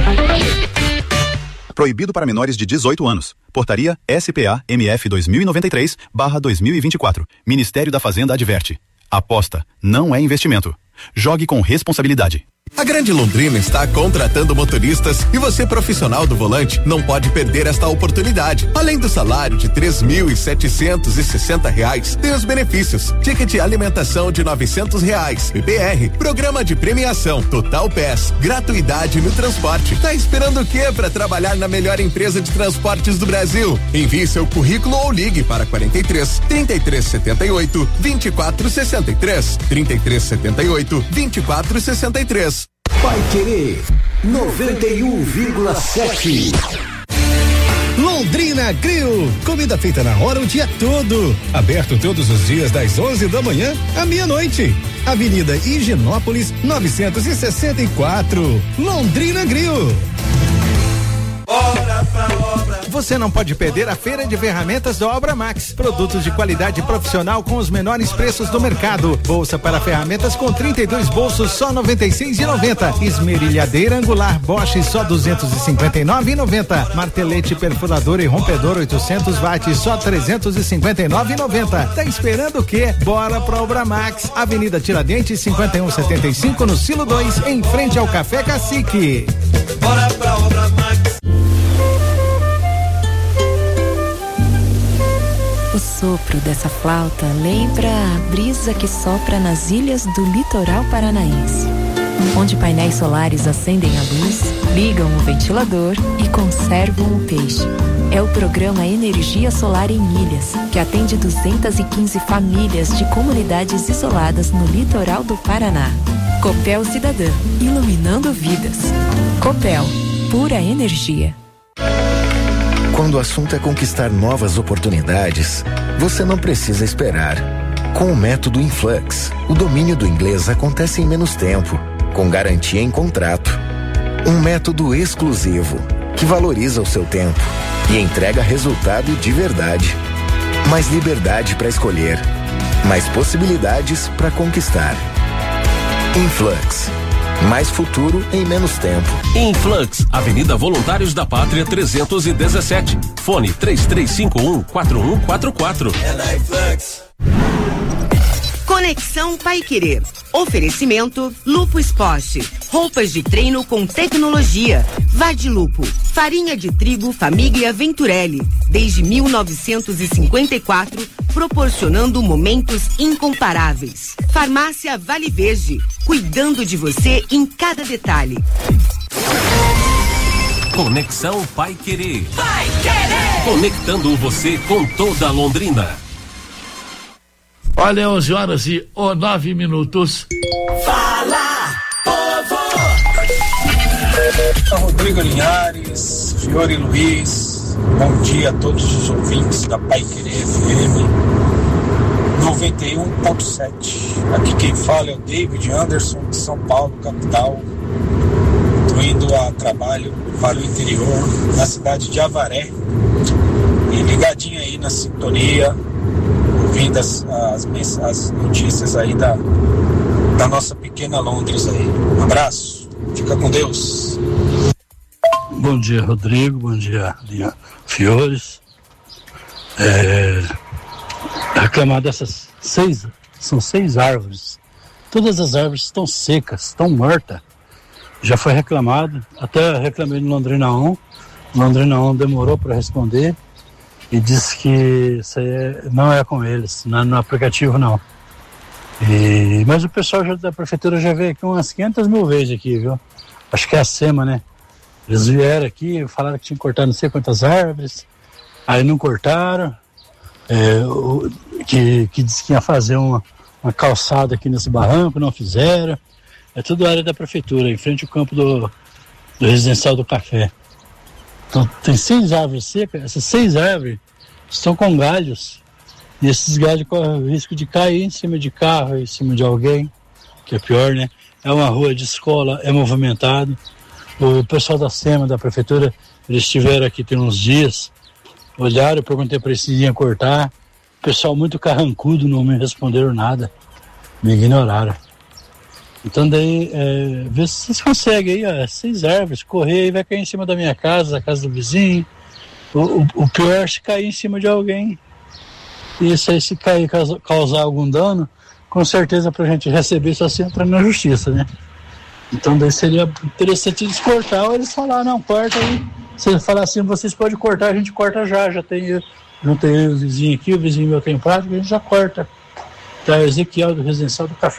T: Proibido para menores de dezoito anos. Portaria S P A M F dois mil e noventa e três barra dois mil e vinte e quatro. Ministério da Fazenda adverte. Aposta não é investimento. Jogue com responsabilidade.
U: A Grande Londrina está contratando motoristas e você, profissional do volante, não pode perder esta oportunidade. Além do salário de três mil e setecentos e sessenta reais, tem os benefícios: ticket de alimentação de novecentos reais, P P R, programa de premiação, Total Pass, gratuidade no transporte. Tá esperando o quê para trabalhar na melhor empresa de transportes do Brasil? Envie seu currículo ou ligue para quarenta e três, trinta e três setenta e oito, vinte e quatro sessenta e três, trinta e três setenta e oito, vinte e quatro sessenta e três.
H: Paiquerê noventa e um vírgula sete.
V: Londrina Grill, comida feita na hora o dia todo. Aberto todos os dias das onze da manhã à meia-noite. Avenida Higienópolis novecentos e sessenta e quatro. Londrina Grill.
J: Bora pra obra. Você não pode perder a feira de ferramentas da Obra Max. Produtos de qualidade profissional com os menores preços do mercado. Bolsa para ferramentas com trinta e dois bolsos só noventa e seis reais e noventa centavos. Esmerilhadeira angular Bosch só duzentos e cinquenta e nove reais e noventa centavos. Martelete perfurador e rompedor oitocentos watts só trezentos e cinquenta e nove reais e noventa centavos. Tá esperando o quê? Bora pra Obra Max. Avenida Tiradentes cinquenta e um setenta e cinco no Silo dois, em frente ao Café Cacique.
N: Bora pra Obra Max.
W: O sopro dessa flauta lembra a brisa que sopra nas ilhas do litoral paranaense, onde painéis solares acendem a luz, ligam o ventilador e conservam o peixe. É o programa Energia Solar em Ilhas, que atende duzentas e quinze famílias de comunidades isoladas no litoral do Paraná. Copel Cidadã, iluminando vidas. Copel, pura energia.
X: Quando o assunto é conquistar novas oportunidades, você não precisa esperar. Com o método Influx, o domínio do inglês acontece em menos tempo, com garantia em contrato. Um método exclusivo, que valoriza o seu tempo e entrega resultado de verdade. Mais liberdade para escolher, mais possibilidades para conquistar. Influx. Mais futuro em menos tempo.
C: Influx, Avenida Voluntários da Pátria trezentos e dezessete. Fone três três cinco um, quatro um quatro quatro.
N: É na Influx.
M: Conexão Paiquerê. Oferecimento Lupo Esporte. Roupas de treino com tecnologia. Vadilupo. Farinha de trigo família Venturelli. Desde mil novecentos e cinquenta e quatro, proporcionando momentos incomparáveis. Farmácia Vale Verde. Cuidando de você em cada detalhe.
C: Conexão Paiquerê.
N: Paiquerê.
C: Conectando você com toda a Londrina.
B: Olha, onze horas e oh, nove minutos.
N: Fala, povo!
Y: Rodrigo Linhares, Fiore Luiz, bom dia a todos os ouvintes da Paiquerê F M noventa e um ponto sete. Aqui quem fala é o David Anderson, de São Paulo, capital. Estou indo a trabalho para o interior, na cidade de Avaré. E ligadinho aí na sintonia, ouvindo as, as, as notícias aí da, da nossa pequena Londres aí. Um abraço, fica com Deus.
Z: Bom dia, Rodrigo, bom dia, Linha Fiores. É, reclamar dessas seis, são seis árvores. Todas as árvores estão secas, estão mortas. Já foi reclamado, até reclamei no Londrina um. Londrina um demorou para responder e disse que isso aí é, não é com eles, não é no aplicativo não. E, mas o pessoal já, da prefeitura já veio aqui umas quinhentas mil vezes aqui, viu? Acho que é a SEMA, né? Eles vieram aqui, falaram que tinham que cortar não sei quantas árvores, aí não cortaram, é, o, que, que disse que ia fazer uma, uma calçada aqui nesse barranco, não fizeram. É tudo área da prefeitura, em frente ao campo do, do residencial do Café. Então tem seis árvores secas, essas seis árvores estão com galhos, e esses galhos correm o risco de cair em cima de carro, em cima de alguém, que é pior, né? É uma rua de escola, é movimentado. O pessoal da SEMA, da prefeitura, eles estiveram aqui tem uns dias, olharam, eu perguntei para eles se iam cortar. O pessoal muito carrancudo, não me responderam nada, me ignoraram. Então daí, é, vê se vocês conseguem aí, ó, seis árvores, correr aí, vai cair em cima da minha casa, da casa do vizinho. O, o, o pior é se cair em cima de alguém. E isso aí, se cair, causar, causar algum dano, com certeza pra gente receber só se entrar na justiça, né? Então daí seria interessante eles cortar, ou eles falar, não, corta aí. Se eles falar assim, vocês podem cortar, a gente corta já, já tem, não tem o vizinho aqui, o vizinho meu tem prática, a gente já corta. Tá, Ezequiel do Residencial do Café.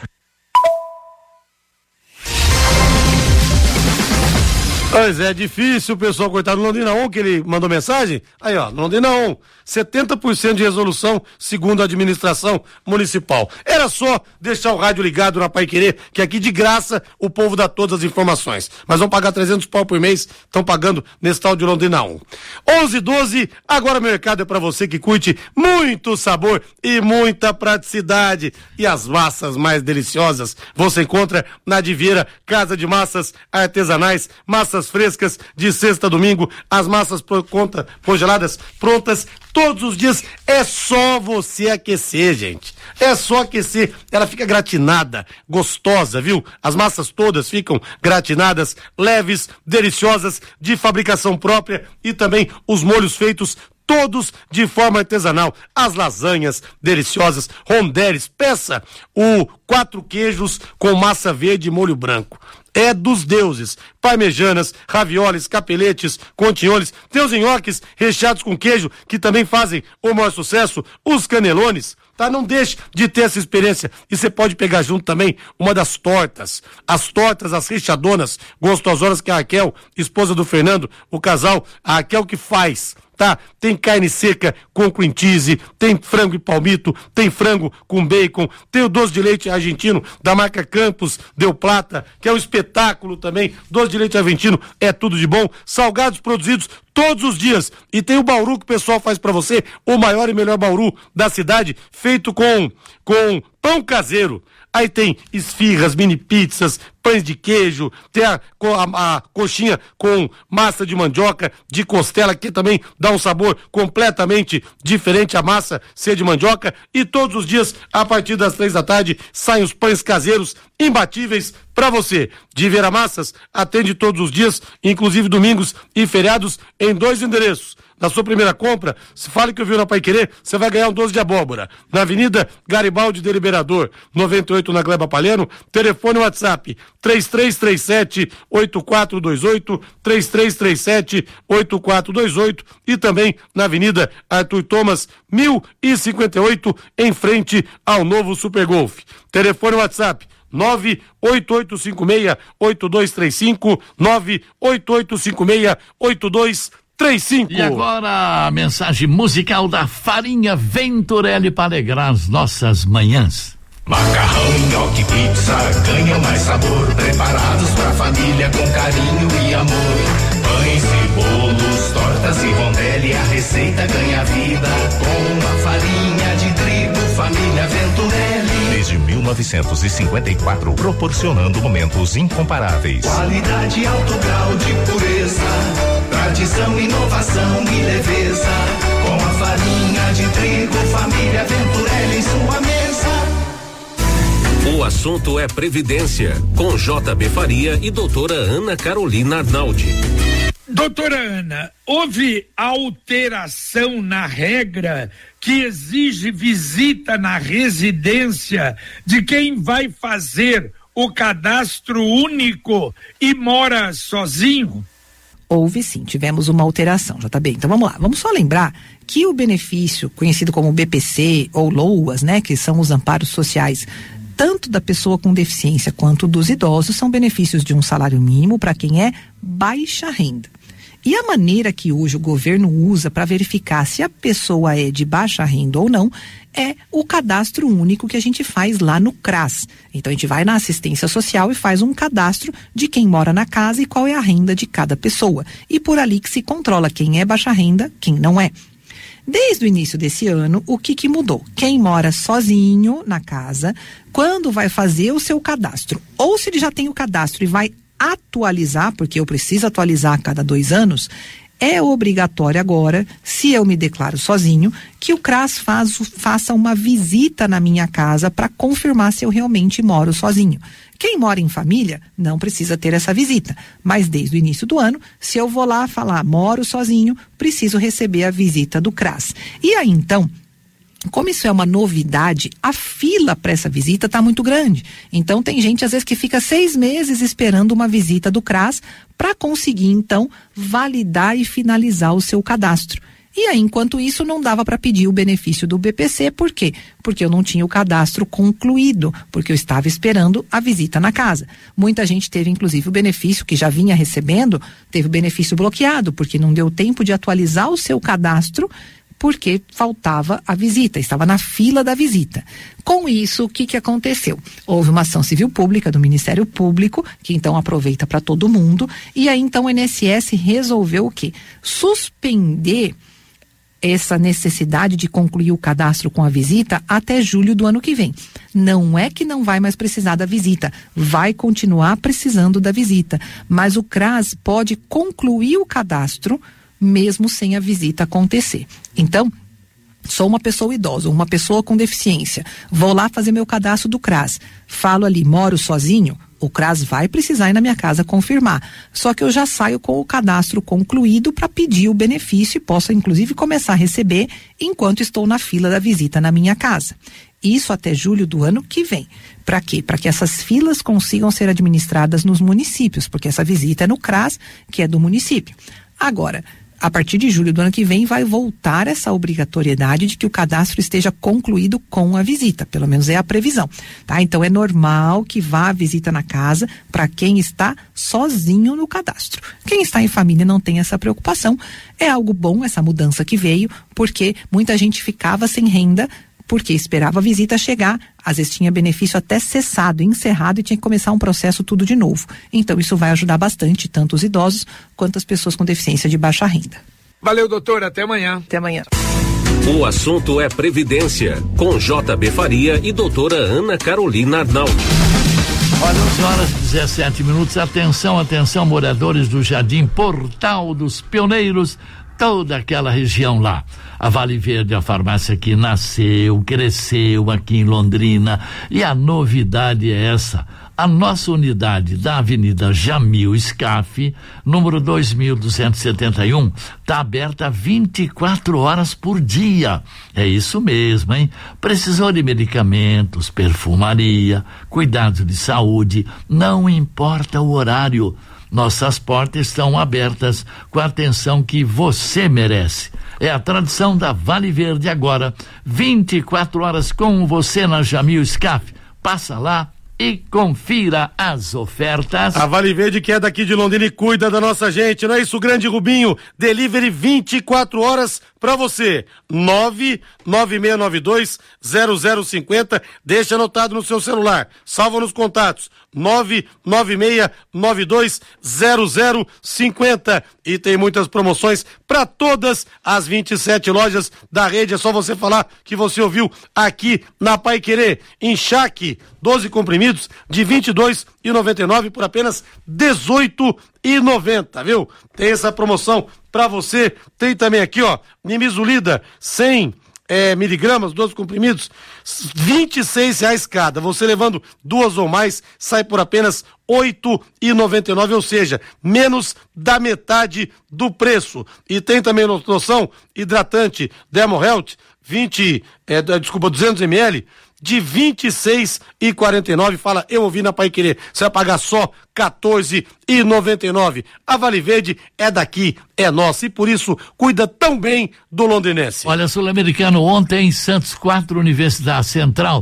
D: Pois é, difícil o pessoal, coitado do Londrina um, que ele mandou mensagem. Aí, ó, Londrina um, setenta por cento de resolução, segundo a administração municipal. Era só deixar o rádio ligado na Paiquerê, que aqui de graça o povo dá todas as informações. Mas vão pagar trezentos pau por mês, estão pagando nesse tal de Londrina um. onze e doze, agora o mercado é pra você que curte muito sabor e muita praticidade. E as massas mais deliciosas você encontra na Divieira Casa de Massas Artesanais, massas frescas de sexta a domingo, as massas por conta congeladas prontas todos os dias. É só você aquecer, gente. É só aquecer, ela fica gratinada, gostosa, viu? As massas todas ficam gratinadas, leves, deliciosas, de fabricação própria, e também os molhos feitos todos de forma artesanal. As lasanhas deliciosas, ronderes, peça o quatro queijos com massa verde e molho branco. É dos deuses. Parmejanas, ravioles, capeletes, continhones, tem os nhoques recheados com queijo, que também fazem o maior sucesso, os canelones, tá? Não deixe de ter essa experiência. E você pode pegar junto também uma das tortas. As tortas, as recheadonas, gostosonas, que a Raquel, esposa do Fernando, o casal, a Raquel que faz, tá? Tem carne seca com cream cheese, tem frango e palmito, tem frango com bacon, tem o doce de leite argentino da marca Campos Del Plata, que é um espetáculo também. Doce de leite argentino é tudo de bom. Salgados produzidos todos os dias. E tem o bauru que o pessoal faz pra você, o maior e melhor bauru da cidade, feito com, com pão caseiro. Aí tem esfirras, mini pizzas, pães de queijo, tem a, a, a coxinha com massa de mandioca, de costela, que também dá um sabor completamente diferente, a massa ser de mandioca. E todos os dias, a partir das três da tarde, saem os pães caseiros imbatíveis pra você. Divieira Massas atende todos os dias, inclusive domingos e feriados, em dois endereços. Na sua primeira compra, se fale que eu vi na Paiquerê, você vai ganhar um doce de abóbora. Na Avenida Garibaldi de Liberador, noventa e oito, na Gleba Palhano. Telefone WhatsApp três três três sete, oito quatro dois oito, três três três sete, oito quatro dois oito, e também na Avenida Arthur Thomas, mil e cinquenta e oito, em frente ao novo Supergolf. Telefone WhatsApp nove oito oito cinco seis, oito dois três cinco, nove oito oito cinco seis, oito dois três cinco.
B: E agora a mensagem musical da Farinha Venturelli para alegrar as nossas manhãs.
A: Macarrão, nhoque, pizza, ganham mais sabor, preparados pra família com carinho e amor. Pães e bolos, tortas e rondelli, a receita ganha vida com a farinha de trigo, família Venturelli. Desde mil novecentos e cinquenta e quatro, proporcionando momentos incomparáveis. Qualidade, alto grau de pureza, tradição, inovação e leveza. Com a farinha de trigo, família Venturelli em sua mesa.
C: O assunto é Previdência, com J B Faria e doutora Ana Carolina Arnaldi.
E: Doutora Ana, houve alteração na regra que exige visita na residência de quem vai fazer o cadastro único e mora sozinho?
F: Houve sim, tivemos uma alteração, já tá bem. Então vamos lá, vamos só lembrar que o benefício conhecido como B P C ou LOAS, né, que são os amparos sociais tanto da pessoa com deficiência quanto dos idosos, são benefícios de um salário mínimo para quem é baixa renda. E a maneira que hoje o governo usa para verificar se a pessoa é de baixa renda ou não é o cadastro único que a gente faz lá no CRAS. Então a gente vai na assistência social e faz um cadastro de quem mora na casa e qual é a renda de cada pessoa. E por ali que se controla quem é baixa renda, quem não é. Desde o início desse ano, o que que mudou? Quem mora sozinho na casa, quando vai fazer o seu cadastro, ou se ele já tem o cadastro e vai atualizar, porque eu preciso atualizar a cada dois anos, é obrigatório agora, se eu me declaro sozinho, que o CRAS faz, faça uma visita na minha casa para confirmar se eu realmente moro sozinho. Quem mora em família não precisa ter essa visita, mas desde o início do ano, se eu vou lá falar moro sozinho, preciso receber a visita do CRAS. E aí então, como isso é uma novidade, a fila para essa visita está muito grande. Então tem gente às vezes que fica seis meses esperando uma visita do CRAS para conseguir então validar e finalizar o seu cadastro. E aí, enquanto isso, não dava para pedir o benefício do B P C. Por quê? Porque eu não tinha o cadastro concluído, porque eu estava esperando a visita na casa. Muita gente teve, inclusive, o benefício que já vinha recebendo, teve o benefício bloqueado, porque não deu tempo de atualizar o seu cadastro, porque faltava a visita, estava na fila da visita. Com isso, o que que aconteceu? Houve uma ação civil pública do Ministério Público, que então aproveita para todo mundo, e aí então o I N S S resolveu o quê? Suspender essa necessidade de concluir o cadastro com a visita até julho do ano que vem. Não é que não vai mais precisar da visita, vai continuar precisando da visita, mas o CRAS pode concluir o cadastro mesmo sem a visita acontecer. Então, sou uma pessoa idosa, uma pessoa com deficiência, vou lá fazer meu cadastro do CRAS, falo ali, moro sozinho, o CRAS vai precisar ir na minha casa confirmar. Só que eu já saio com o cadastro concluído para pedir o benefício e posso, inclusive, começar a receber enquanto estou na fila da visita na minha casa. Isso até julho do ano que vem. Para quê? Para que essas filas consigam ser administradas nos municípios, porque essa visita é no CRAS, que é do município. Agora, a partir de julho do ano que vem, vai voltar essa obrigatoriedade de que o cadastro esteja concluído com a visita, pelo menos é a previsão, tá? Então é normal que vá a visita na casa para quem está sozinho no cadastro. Quem está em família não tem essa preocupação, é algo bom essa mudança que veio, porque muita gente ficava sem renda, porque esperava a visita chegar, às vezes tinha benefício até cessado, encerrado e tinha que começar um processo tudo de novo. Então isso vai ajudar bastante, tanto os idosos quanto as pessoas com deficiência de baixa renda.
E: Valeu, doutor, até amanhã.
F: Até amanhã.
C: O assunto é Previdência, com J B Faria e doutora Ana Carolina Arnaldo.
B: Olha, onze horas e dezessete minutos, atenção, atenção, moradores do Jardim Portal dos Pioneiros, toda aquela região lá. A Vale Verde, a farmácia que nasceu, cresceu aqui em Londrina, e a novidade é essa: a nossa unidade da Avenida Jamil Scaff, número dois mil duzentos e setenta e um, está aberta vinte e quatro horas por dia. É isso mesmo, hein? Precisou de medicamentos, perfumaria, cuidados de saúde, não importa o horário. Nossas portas estão abertas com a atenção que você merece. É a tradição da Vale Verde agora, vinte e quatro horas com você na Jamil Scaff. Passa lá e confira as ofertas.
D: A Vale Verde, que é daqui de Londrina e cuida da nossa gente, não é isso, grande Rubinho? Delivery vinte e quatro horas pra você. nove nove seis nove dois zero zero cinco zero, deixa anotado no seu celular, salva nos contatos, nove nove seis nove dois zero zero cinco zero. E tem muitas promoções para todas as vinte e sete lojas da rede. É só você falar que você ouviu aqui na Paiquerê. Enxaque, doze comprimidos de vinte e dois reais e noventa e nove centavos por apenas dezoito reais e noventa centavos, viu? Tem essa promoção para você. Tem também aqui, ó, Nimesulida, cem É, miligramas, doze comprimidos, vinte e seis reais cada. Você levando duas ou mais, sai por apenas oito reais e noventa e nove centavos, ou seja, menos da metade do preço. E tem também loção hidratante Dermo Health, vinte, é, desculpa, duzentos mililitros, de vinte e seis reais e quarenta e nove centavos. Fala, eu ouvi na Paiquerê, você vai pagar só quatorze reais e noventa e nove centavos. A Vale Verde é daqui, é nossa, e por isso cuida tão bem do londrinense.
B: Olha, Sul-Americano, ontem Santos quatro, Universidade Central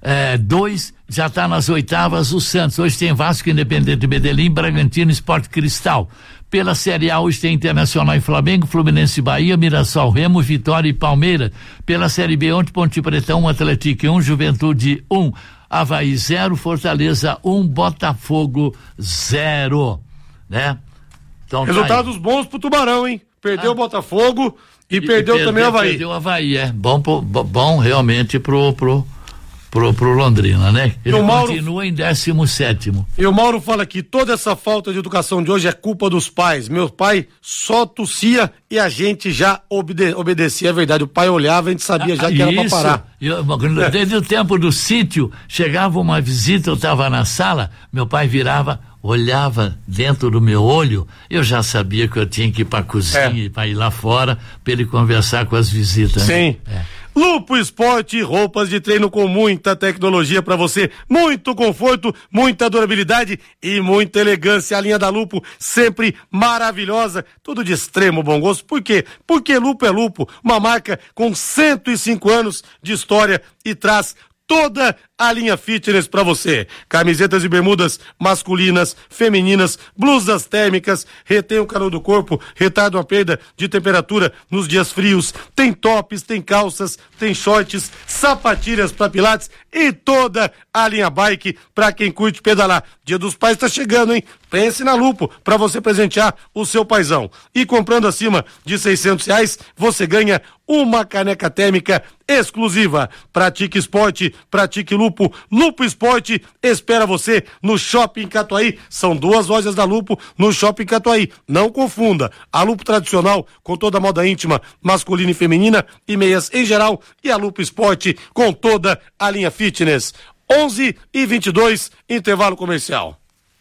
B: É, dois, já está nas oitavas o Santos. Hoje tem Vasco, Independente Medellín, Bragantino, Sport Cristal. Pela Série A hoje tem Internacional e Flamengo, Fluminense e Bahia, Mirassol, Remo, Vitória e Palmeiras. Pela Série B ontem Ponte Preta um, Atlético um, Juventude um, Avaí zero, Fortaleza um, Botafogo zero, né? Então,
D: resultados tá bons pro Tubarão, hein? Perdeu ah. o Botafogo e, e perdeu, perdeu também o Avaí.
B: Perdeu o Avaí, é. Bom, pro, bom realmente pro, pro, pro, pro Londrina, né? Ele Mauro, continua em décimo sétimo.
D: E o Mauro fala que toda essa falta de educação de hoje é culpa dos pais. Meu pai só tossia e a gente já obede- obedecia, é verdade. O pai olhava, a gente sabia já que
B: Isso,
D: era pra parar.
B: Eu, desde o tempo do sítio, chegava uma visita, eu estava na sala, meu pai virava, olhava dentro do meu olho, eu já sabia que eu tinha que ir pra cozinha, é. para ir lá fora, para ele conversar com as visitas.
D: Sim.
B: Né? É.
D: Lupo Esporte, roupas de treino com muita tecnologia para você, muito conforto, muita durabilidade e muita elegância. A linha da Lupo sempre maravilhosa, tudo de extremo bom gosto. Por quê? Porque Lupo é Lupo, uma marca com cento e cinco anos de história e traz toda a linha fitness para você. Camisetas e bermudas masculinas, femininas, blusas térmicas, retém o calor do corpo, retardam a perda de temperatura nos dias frios. Tem tops, tem calças, tem shorts, sapatilhas para pilates e toda a linha bike para quem curte pedalar. Dia dos Pais tá chegando, hein? Pense na Lupo para você presentear o seu paizão. E comprando acima de seiscentos reais, você ganha uma caneca térmica exclusiva. Pratique esporte, pratique Lupo. Lupo Esporte espera você no Shopping Catuaí. São duas lojas da Lupo no Shopping Catuaí. Não confunda a Lupo tradicional com toda a moda íntima, masculina e feminina e meias em geral, e a Lupo Esporte com toda a linha fitness. onze e vinte e dois, intervalo comercial.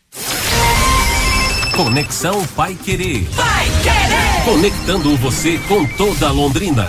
C: Conexão Pai Querer.
N: Pai Querer.
C: Conectando você com toda a Londrina.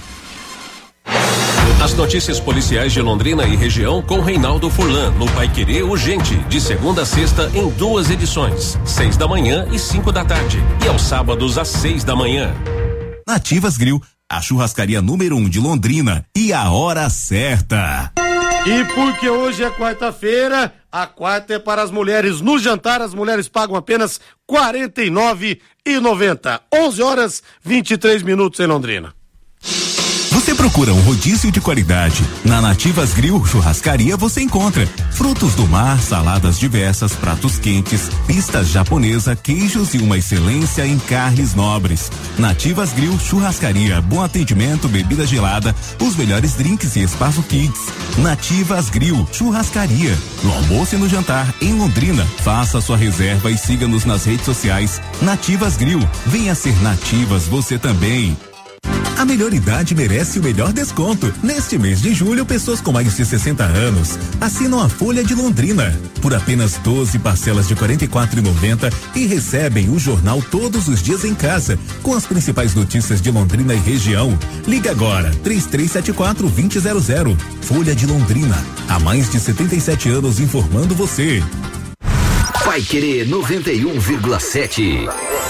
C: As notícias policiais de Londrina e região com Reinaldo Furlan, no Pai Querer Urgente, de segunda a sexta em duas edições, seis da manhã e cinco da tarde, e aos sábados às seis da manhã.
G: Nativas Grill, a churrascaria número um de Londrina, e a hora certa.
D: E porque hoje é quarta-feira, a quarta é para as mulheres. No jantar, as mulheres pagam apenas quarenta e nove reais e noventa centavos. onze horas vinte e três minutos em Londrina.
G: Você procura um rodízio de qualidade? Na Nativas Grill Churrascaria você encontra frutos do mar, saladas diversas, pratos quentes, pistas japonesa, queijos e uma excelência em carnes nobres. Nativas Grill Churrascaria, bom atendimento, bebida gelada, os melhores drinks e espaço kids. Nativas Grill Churrascaria, no almoço e no jantar em Londrina. Faça sua reserva e siga-nos nas redes sociais. Nativas Grill, venha ser Nativas você também. A melhor idade merece o melhor desconto. Neste mês de julho, pessoas com mais de sessenta anos assinam a Folha de Londrina por apenas doze parcelas de quarenta e quatro reais e noventa centavos e recebem o jornal todos os dias em casa, com as principais notícias de Londrina e região. Liga agora, três três sete quatro, dois zero zero zero. Folha de Londrina, há mais de setenta e sete anos informando você.
H: Pai Querer noventa e um vírgula sete.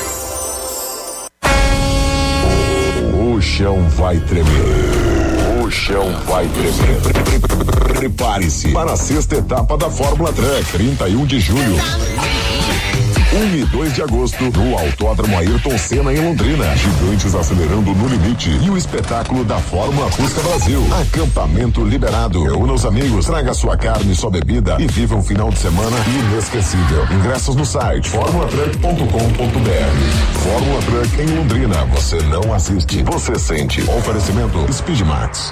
I: O chão vai tremer. O chão vai tremer. Prepare-se para a sexta etapa da Fórmula Truck, trinta e um de julho. um e dois de agosto, no Autódromo Ayrton Senna, em Londrina. Gigantes acelerando no limite. E o espetáculo da Fórmula Fusca Brasil. Acampamento liberado. Reúna os amigos, traga sua carne e sua bebida e viva um final de semana inesquecível. Ingressos no site formula truck ponto com ponto b r. Fórmula Truck em Londrina. Você não assiste, você sente. Oferecimento Speedmax.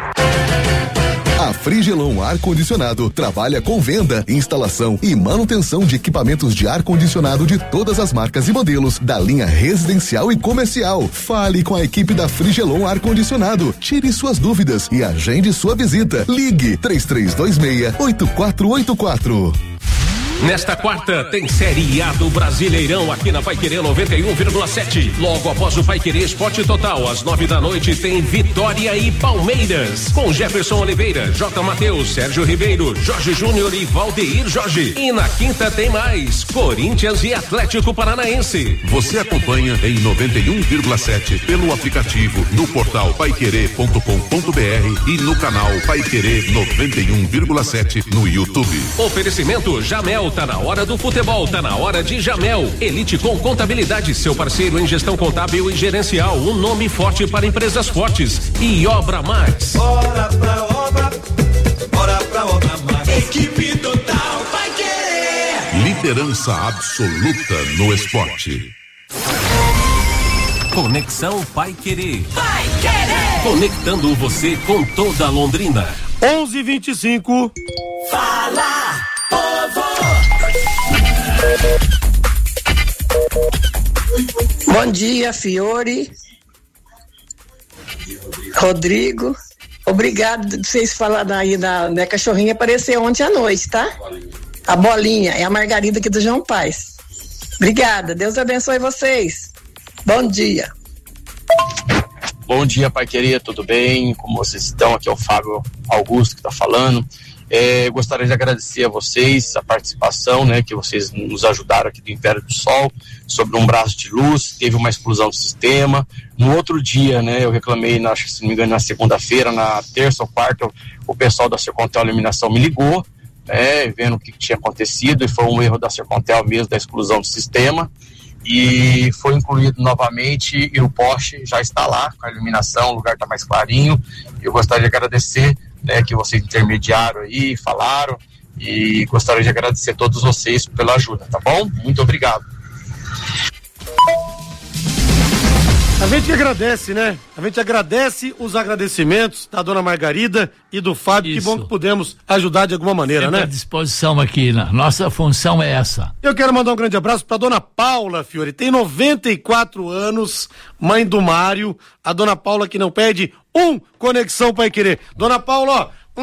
K: A Frigelon Ar-Condicionado trabalha com venda, instalação e manutenção de equipamentos de ar-condicionado de todas as marcas e modelos da linha residencial e comercial. Fale com a equipe da Frigelon Ar-Condicionado. Tire suas dúvidas e agende sua visita. Ligue três três dois seis, oito quatro oito quatro.
C: Nesta quarta tem Série A do Brasileirão aqui na Paiquerê noventa e um vírgula sete. Logo após o Paiquerê Esporte Total, às nove da noite tem Vitória e Palmeiras, com Jefferson Oliveira, J. Matheus, Sérgio Ribeiro, Jorge Júnior e Valdeir Jorge. E na quinta tem mais Corinthians e Atlético Paranaense.
L: Você acompanha em noventa e um vírgula sete pelo aplicativo, no portal paiquerê ponto com ponto br e no canal Paiquerê noventa e um vírgula sete no YouTube.
C: Oferecimento Jamel, tá na hora do futebol, tá na hora de Jamel. Elite com Contabilidade, seu parceiro em gestão contábil e gerencial, um nome forte para empresas fortes. E Obra Max.
N: Bora pra obra, bora pra Obra Max. Equipe total vai querer.
L: Liderança absoluta no esporte.
C: Conexão Paiquerê.
N: Vai querer.
C: Conectando você com toda a Londrina.
D: onze e vinte e cinco.
N: Fala, povo.
O: Bom dia, Fiore, Rodrigo. Obrigado de vocês falarem aí da minha cachorrinha, apareceu ontem à noite, tá? A Bolinha, é a Margarida aqui do João Paz. Obrigada, Deus abençoe vocês. Bom dia.
P: Bom dia, Paiquerê, tudo bem? Como vocês estão? Aqui é o Fábio Augusto que está falando. É, gostaria de agradecer a vocês a participação, né, que vocês nos ajudaram aqui do Império do Sol, sobre um braço de luz. Teve uma explosão do sistema. No outro dia, né, eu reclamei, na, acho que se não me engano, na segunda-feira, na terça ou quarta, o pessoal da Sercontel Iluminação me ligou, né, vendo o que tinha acontecido, e foi um erro da Sercontel mesmo, da exclusão do sistema, e foi incluído novamente, e o poste já está lá, com a iluminação, o lugar está mais clarinho. Eu gostaria de agradecer, né, que vocês intermediaram aí, falaram, e gostaria de agradecer a todos vocês pela ajuda, tá bom? Muito obrigado.
D: A gente agradece, né? A gente agradece os agradecimentos da dona Margarida e do Fábio. Isso. Que bom que pudemos ajudar de alguma maneira,
B: sempre, né? À disposição aqui, né? Nossa função é essa.
D: Eu quero mandar um grande abraço pra dona Paula, Fiore. Tem noventa e quatro anos, mãe do Mário. A dona Paula que não perde um Conexão Paiquerê. Dona Paula, ó,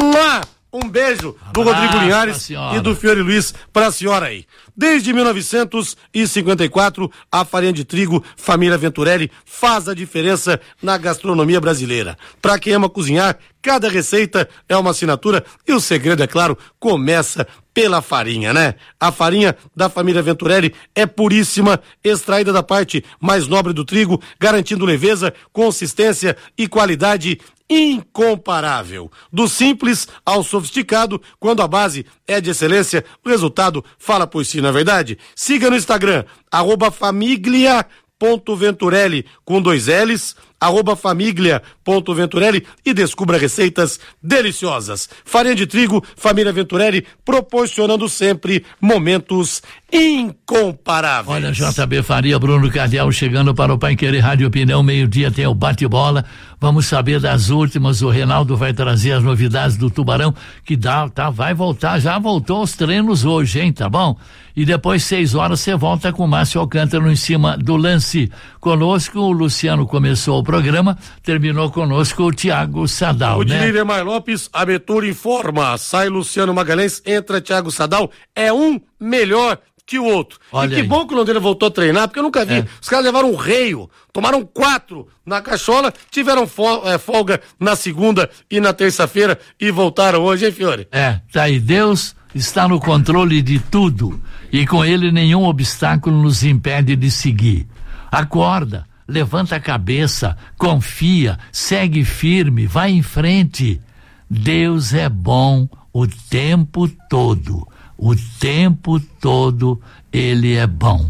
D: um beijo do Abraço, Rodrigo Linhares e do Fiore Luiz pra senhora aí. Desde mil novecentos e cinquenta e quatro, a farinha de trigo Família Venturelli faz a diferença na gastronomia brasileira. Pra quem ama cozinhar, cada receita é uma assinatura e o segredo, é claro, começa pela farinha, né? A farinha da Família Venturelli é puríssima, extraída da parte mais nobre do trigo, garantindo leveza, consistência e qualidade incomparável. Do simples ao sofisticado, quando a base é de excelência, o resultado fala por si, não é verdade? Siga no Instagram, arroba famiglia ponto venturelli com dois L's, arroba famiglia.venturelli e descubra receitas deliciosas. Farinha de trigo, Família Venturelli, proporcionando sempre momentos incomparáveis.
B: Olha, J B Faria, Bruno Cardial chegando para o Paiquerê Rádio Opinião, meio-dia tem o bate-bola. Vamos saber das últimas, o Reinaldo vai trazer as novidades do Tubarão, que dá, tá, vai voltar, já voltou aos treinos hoje, hein, tá bom? E depois, seis horas, você volta com o Márcio Alcântara em cima do lance. Conosco, o Luciano começou o programa, terminou conosco o Thiago Sadal,
D: o
B: né?
D: O Dinir Lopes, abertura informa, sai Luciano Magalhães, entra Thiago Sadal, é um melhor que o outro. Olha, e que aí. Bom que o Londrina voltou a treinar, porque eu nunca vi. É. Os caras levaram um reio, tomaram quatro na cachola, tiveram fo- é, folga na segunda e na terça-feira e voltaram hoje, hein, Fiore?
B: É, tá aí, Deus está no controle de tudo e com ele nenhum obstáculo nos impede de seguir. Acorda, levanta a cabeça, confia, segue firme, vai em frente. Deus é bom o tempo todo. O tempo todo ele é bom.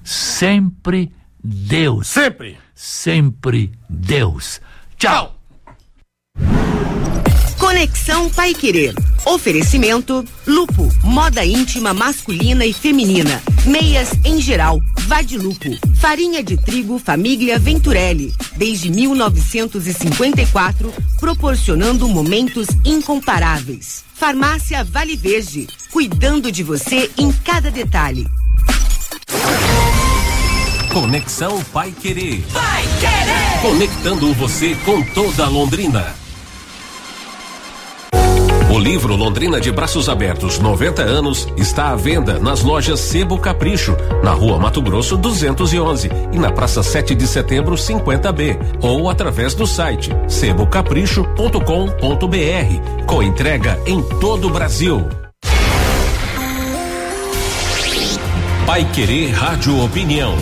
B: Sempre Deus.
D: Sempre.
B: Sempre Deus. Tchau.
M: Conexão Paiquerê. Oferecimento Lupo, moda íntima masculina e feminina. Meias em geral, Vadilupo. Farinha de trigo Família Venturelli. Desde mil novecentos e cinquenta e quatro, proporcionando momentos incomparáveis. Farmácia Vale Verde, cuidando de você em cada detalhe.
C: Conexão Paiquerê.
N: Paiquerê.
C: Conectando você com toda a Londrina. O livro Londrina de Braços Abertos noventa anos está à venda nas lojas Sebo Capricho, na Rua Mato Grosso duzentos e onze e na Praça sete de Setembro cinquenta B, ou através do site sebo capricho ponto com ponto br, com entrega em todo o Brasil. Paiquerê Rádio Opinião.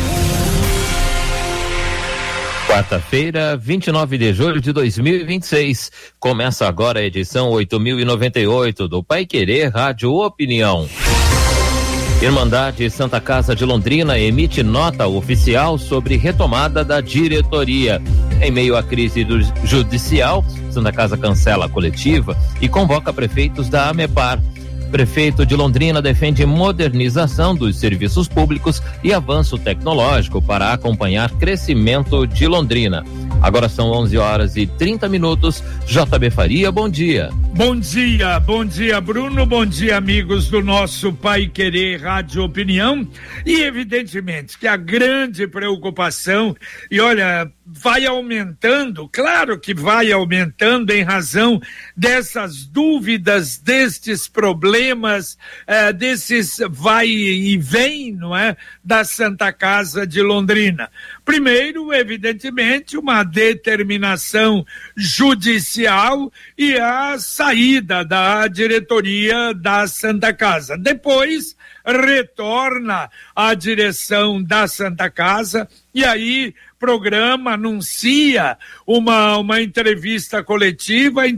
Q: Quarta-feira, vinte e nove de julho de dois mil e vinte e seis. Começa agora a edição oito mil e noventa e oito do Paiquerê Rádio Opinião. Irmandade Santa Casa de Londrina emite nota oficial sobre retomada da diretoria. Em meio à crise do judicial, Santa Casa cancela a coletiva e convoca prefeitos da AMEPAR. Prefeito de Londrina defende modernização dos serviços públicos e avanço tecnológico para acompanhar crescimento de Londrina. Agora são onze horas e trinta minutos. J B Faria, bom dia.
R: Bom dia, bom dia, Bruno, bom dia, amigos do nosso Paiquerê Rádio Opinião. E evidentemente que a grande preocupação, e olha, vai aumentando, claro que vai aumentando em razão dessas dúvidas, destes problemas, eh, desses vai e vem, não é, da Santa Casa de Londrina. Primeiro, evidentemente, uma determinação judicial e a saída da diretoria da Santa Casa. Depois, retorna à direção da Santa Casa e aí programa, anuncia uma, uma entrevista coletiva.